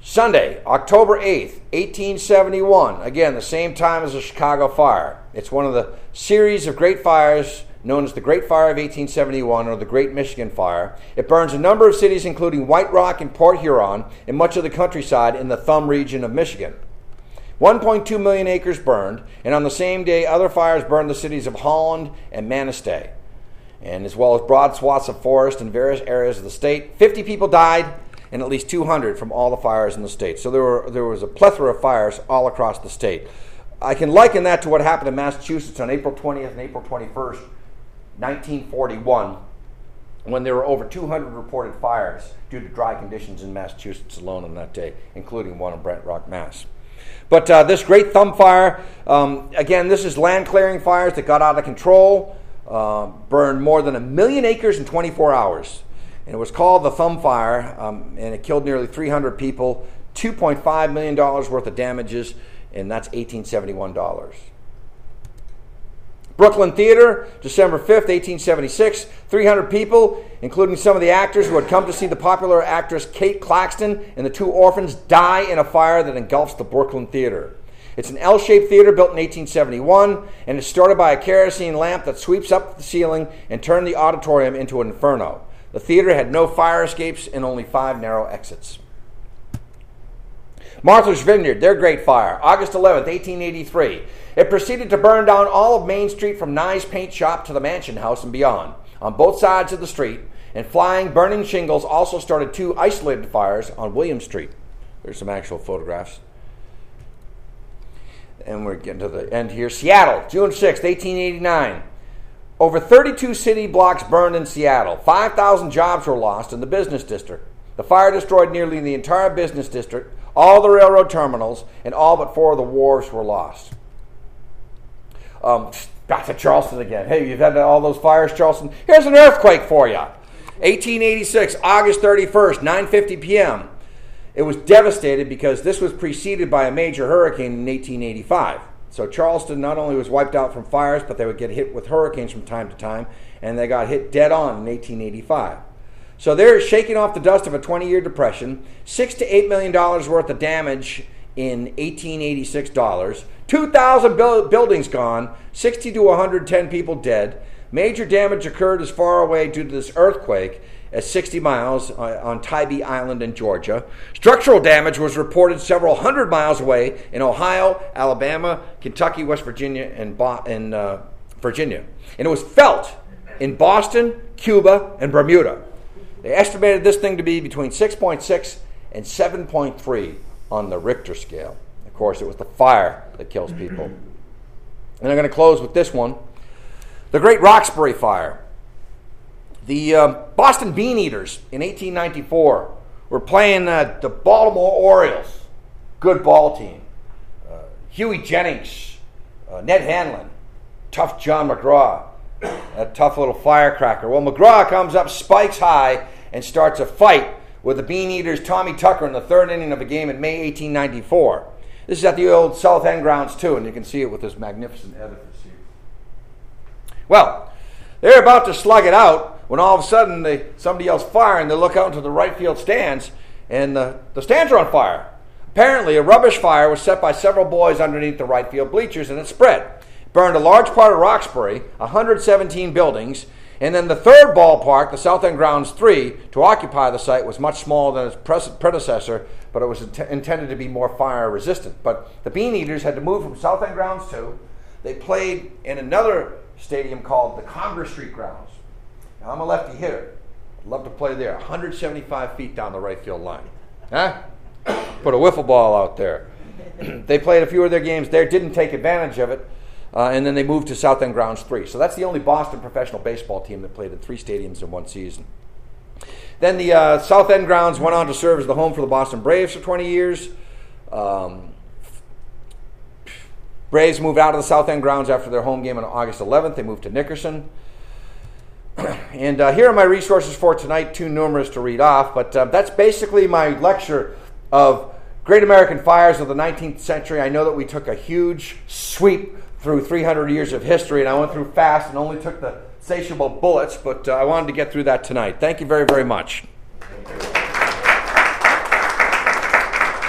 Sunday, October eighth, eighteen seventy-one. Again, the same time as the Chicago Fire. It's one of the series of great fires known as the Great Fire of eighteen seventy-one or the Great Michigan Fire. It burns a number of cities, including White Rock and Port Huron, and much of the countryside in the Thumb region of Michigan. one point two million acres burned, and on the same day, other fires burned the cities of Holland and Manistee, and as well as broad swaths of forest in various areas of the state. fifty people died, and at least two hundred from all the fires in the state. So there were there was a plethora of fires all across the state. I can liken that to what happened in Massachusetts on April twentieth and April twenty-first, nineteen forty-one, when there were over two hundred reported fires due to dry conditions in Massachusetts alone on that day, including one in Brent Rock, Mass. But uh, this Great Thumb Fire, um, again, this is land clearing fires that got out of control, uh, burned more than a million acres in twenty-four hours. And it was called the Thumb Fire, um, and it killed nearly three hundred people, two point five million dollars worth of damages, and that's eighteen seventy-one dollars. Brooklyn Theater, December fifth, eighteen seventy-six, three hundred people, including some of the actors who had come to see the popular actress Kate Claxton and the two orphans, die in a fire that engulfs the Brooklyn Theater. It's an L-shaped theater built in eighteen seventy-one, and it's started by a kerosene lamp that sweeps up the ceiling and turned the auditorium into an inferno. The theater had no fire escapes and only five narrow exits. Martha's Vineyard, their Great Fire, August eleventh, eighteen eighty-three. It proceeded to burn down all of Main Street from Nye's Paint Shop to the Mansion House and beyond, on both sides of the street, and flying, burning shingles also started two isolated fires on William Street. There's some actual photographs. And we're getting to the end here. Seattle, June sixth, eighteen eighty-nine. Over thirty-two city blocks burned in Seattle. five thousand jobs were lost in the business district. The fire destroyed nearly the entire business district, all the railroad terminals, and all but four of the wharves were lost. Um, back to Charleston again. Hey, you've had all those fires, Charleston? Here's an earthquake for you. eighteen eighty-six, August thirty-first, nine fifty p.m. It was devastated because this was preceded by a major hurricane in eighteen eighty-five. So Charleston not only was wiped out from fires, but they would get hit with hurricanes from time to time, and they got hit dead on in eighteen eighty-five. So they're shaking off the dust of a twenty-year depression, six to eight million dollars worth of damage in eighteen eighty-six dollars, two thousand bu- buildings gone, sixty to one hundred ten people dead. Major damage occurred as far away due to this earthquake as sixty miles on Tybee Island in Georgia. Structural damage was reported several hundred miles away in Ohio, Alabama, Kentucky, West Virginia, and Bo- in, uh, Virginia. And it was felt in Boston, Cuba, and Bermuda. They estimated this thing to be between six point six and seven point three on the Richter scale. Of course, it was the fire that kills people. And I'm going to close with this one. The Great Roxbury Fire. The uh, Boston Bean Eaters in eighteen ninety-four were playing uh, the Baltimore Orioles. Good ball team. Uh, Huey Jennings, uh, Ned Hanlon, tough John McGraw, that tough little firecracker. Well, McGraw comes up, spikes high, and starts a fight with the Bean Eaters' Tommy Tucker in the third inning of a game in May eighteen ninety-four. This is at the old South End grounds, too, and you can see it with this magnificent edifice here. Well, they're about to slug it out when all of a sudden they, somebody yells fire, and they look out into the right field stands, and the, the stands are on fire. Apparently, a rubbish fire was set by several boys underneath the right field bleachers, and it spread. It burned a large part of Roxbury, one hundred seventeen buildings, and then the third ballpark, the South End Grounds three, to occupy the site was much smaller than its predecessor, but it was int- intended to be more fire resistant. But the Bean Eaters had to move from South End Grounds two. They played in another stadium called the Congress Street Grounds. Now, I'm a lefty hitter. I'd love to play there, one hundred seventy-five feet down the right field line. Huh? Put a wiffle ball out there. They played a few of their games there, didn't take advantage of it, uh, and then they moved to South End Grounds three. So that's the only Boston professional baseball team that played in three stadiums in one season. Then the uh, South End Grounds went on to serve as the home for the Boston Braves for twenty years. Um, Braves moved out of the South End Grounds after their home game on August eleventh. They moved to Nickerson. And uh, here are my resources for tonight, too numerous to read off, but uh, that's basically my lecture of Great American Fires of the nineteenth century. I know that we took a huge sweep through three hundred years of history, and I went through fast and only took the satiable bullets, but uh, I wanted to get through that tonight. Thank you very, very much.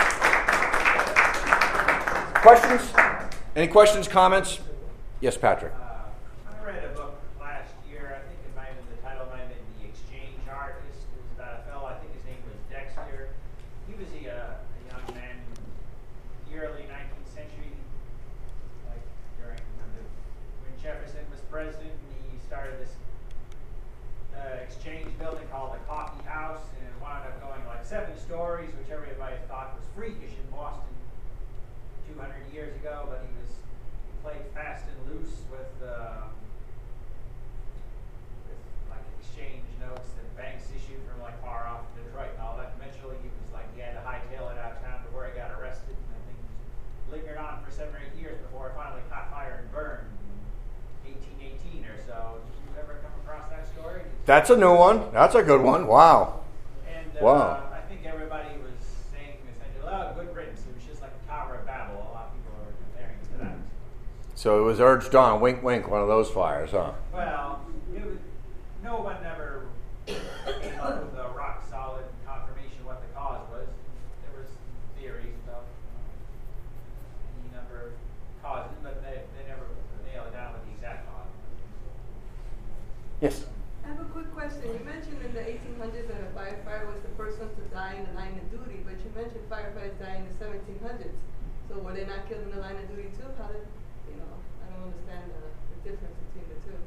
questions? Any questions, comments? Yes, Patrick. Uh, I read a book last year. I think it might have been the title might have been The Exchange Artist. It was about a fellow. I think his name was Dexter. He was a, uh, a young man in the early nineteenth century, like during when, the, when Jefferson was president. And he started this uh, exchange building called the Coffee House, and it wound up going like seven stories, which everybody thought was freakish in Boston two hundred years ago. But he was played fast and loose with, uh, with like exchange notes that banks issued from like far off Detroit and all that. Eventually, he was like he had to hightail it out of town to where he got arrested, and I think he lingered on for seven or eight years before it finally caught fire and burned in eighteen eighteen or so. Did you ever come across that story? That's a new one. That's a good one. Wow. And uh, Wow. I think everybody was saying essentially, "Oh, good riddance." It was just like the Tower of Babel. A lot of people were comparing it to that. So it was urged on, wink, wink, one of those fires, huh? Well, it was, no one ever came up with a rock solid confirmation what the cause was. There was theories about uh, any number of causes, but they, they never nailed it down with the exact cause. Yes. I have a quick question. You mentioned in the eighteen hundreds that a firefighter was the first one to die in the line of duty, but you mentioned firefighters died in the seventeen hundreds. So were they not killed in the line of duty too? How did, you know, I don't understand the, the difference between the two.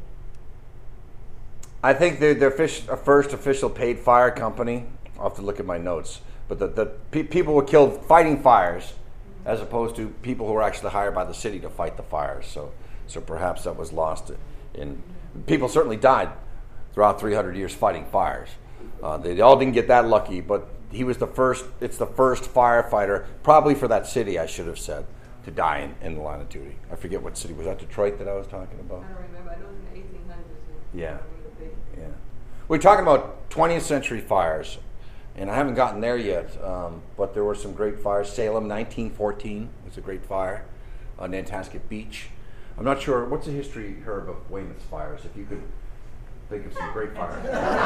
I think they're their fish, uh, first official paid fire company. I'll have to look at my notes. But the, the pe- people were killed fighting fires, mm-hmm. as opposed to people who were actually hired by the city to fight the fires. So, so perhaps that was lost in. Mm-hmm. People certainly died throughout three hundred years fighting fires. Uh, they all didn't get that lucky, but he was the first. It's the first firefighter, probably for that city, I should have said, to die in, in the line of duty. I forget what city was that. Detroit that I was talking about. I don't remember. I know it was in the eighteen hundreds. Yeah. Yeah. We're talking about twentieth century fires, and I haven't gotten there yet, um, but there were some great fires. Salem, nineteen fourteen was a great fire on Nantasket Beach. I'm not sure, what's the history, Herb, of Weymouth's fires, if you could think of some great fires.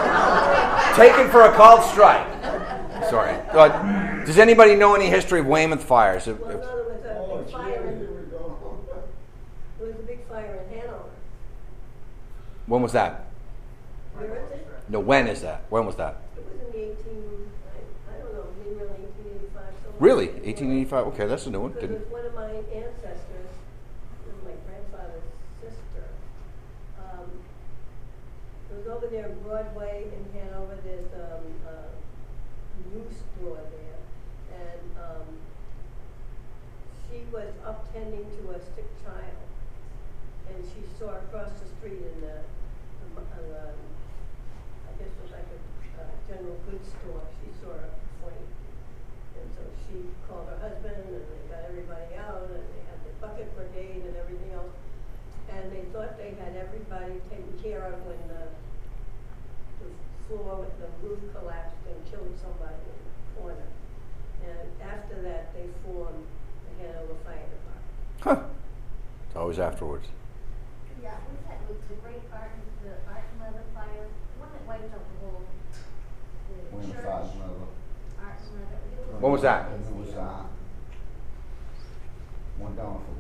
Taken for a called strike. Sorry. Uh, does anybody know any history of Weymouth fires? If, Well, if, no, there was a big fire in, there was a big fire in Hanover. when was that? Where is it? No, when is that? When was that? It was in the eighteen, I, I don't know, maybe around eighteen eighty-five. Really? eighteen eighty-five? Okay, that's a new one. Because Didn't. it was one of my ancestors, it was my grandfather's sister. Um, it was over there on Broadway in Hanover. There's um, a new store there, and um, she was up tending to a sick child, and she saw across the street in the, the, uh, I guess it was like a uh, general goods store. She saw a flame, and so she called her husband, and they got everybody out, and they had the bucket brigade and everything else, and they thought they had everybody taken care of when the, the floor, the roof collapsed and killed somebody in the corner. And after that, they formed the Hanover Fire Department. Huh. It's always afterwards. Yeah, we've had with the great art, the art and leather fire, one that wiped out the whole, the When church, the art five, another- and leather. It When was that? And it was, uh, one down for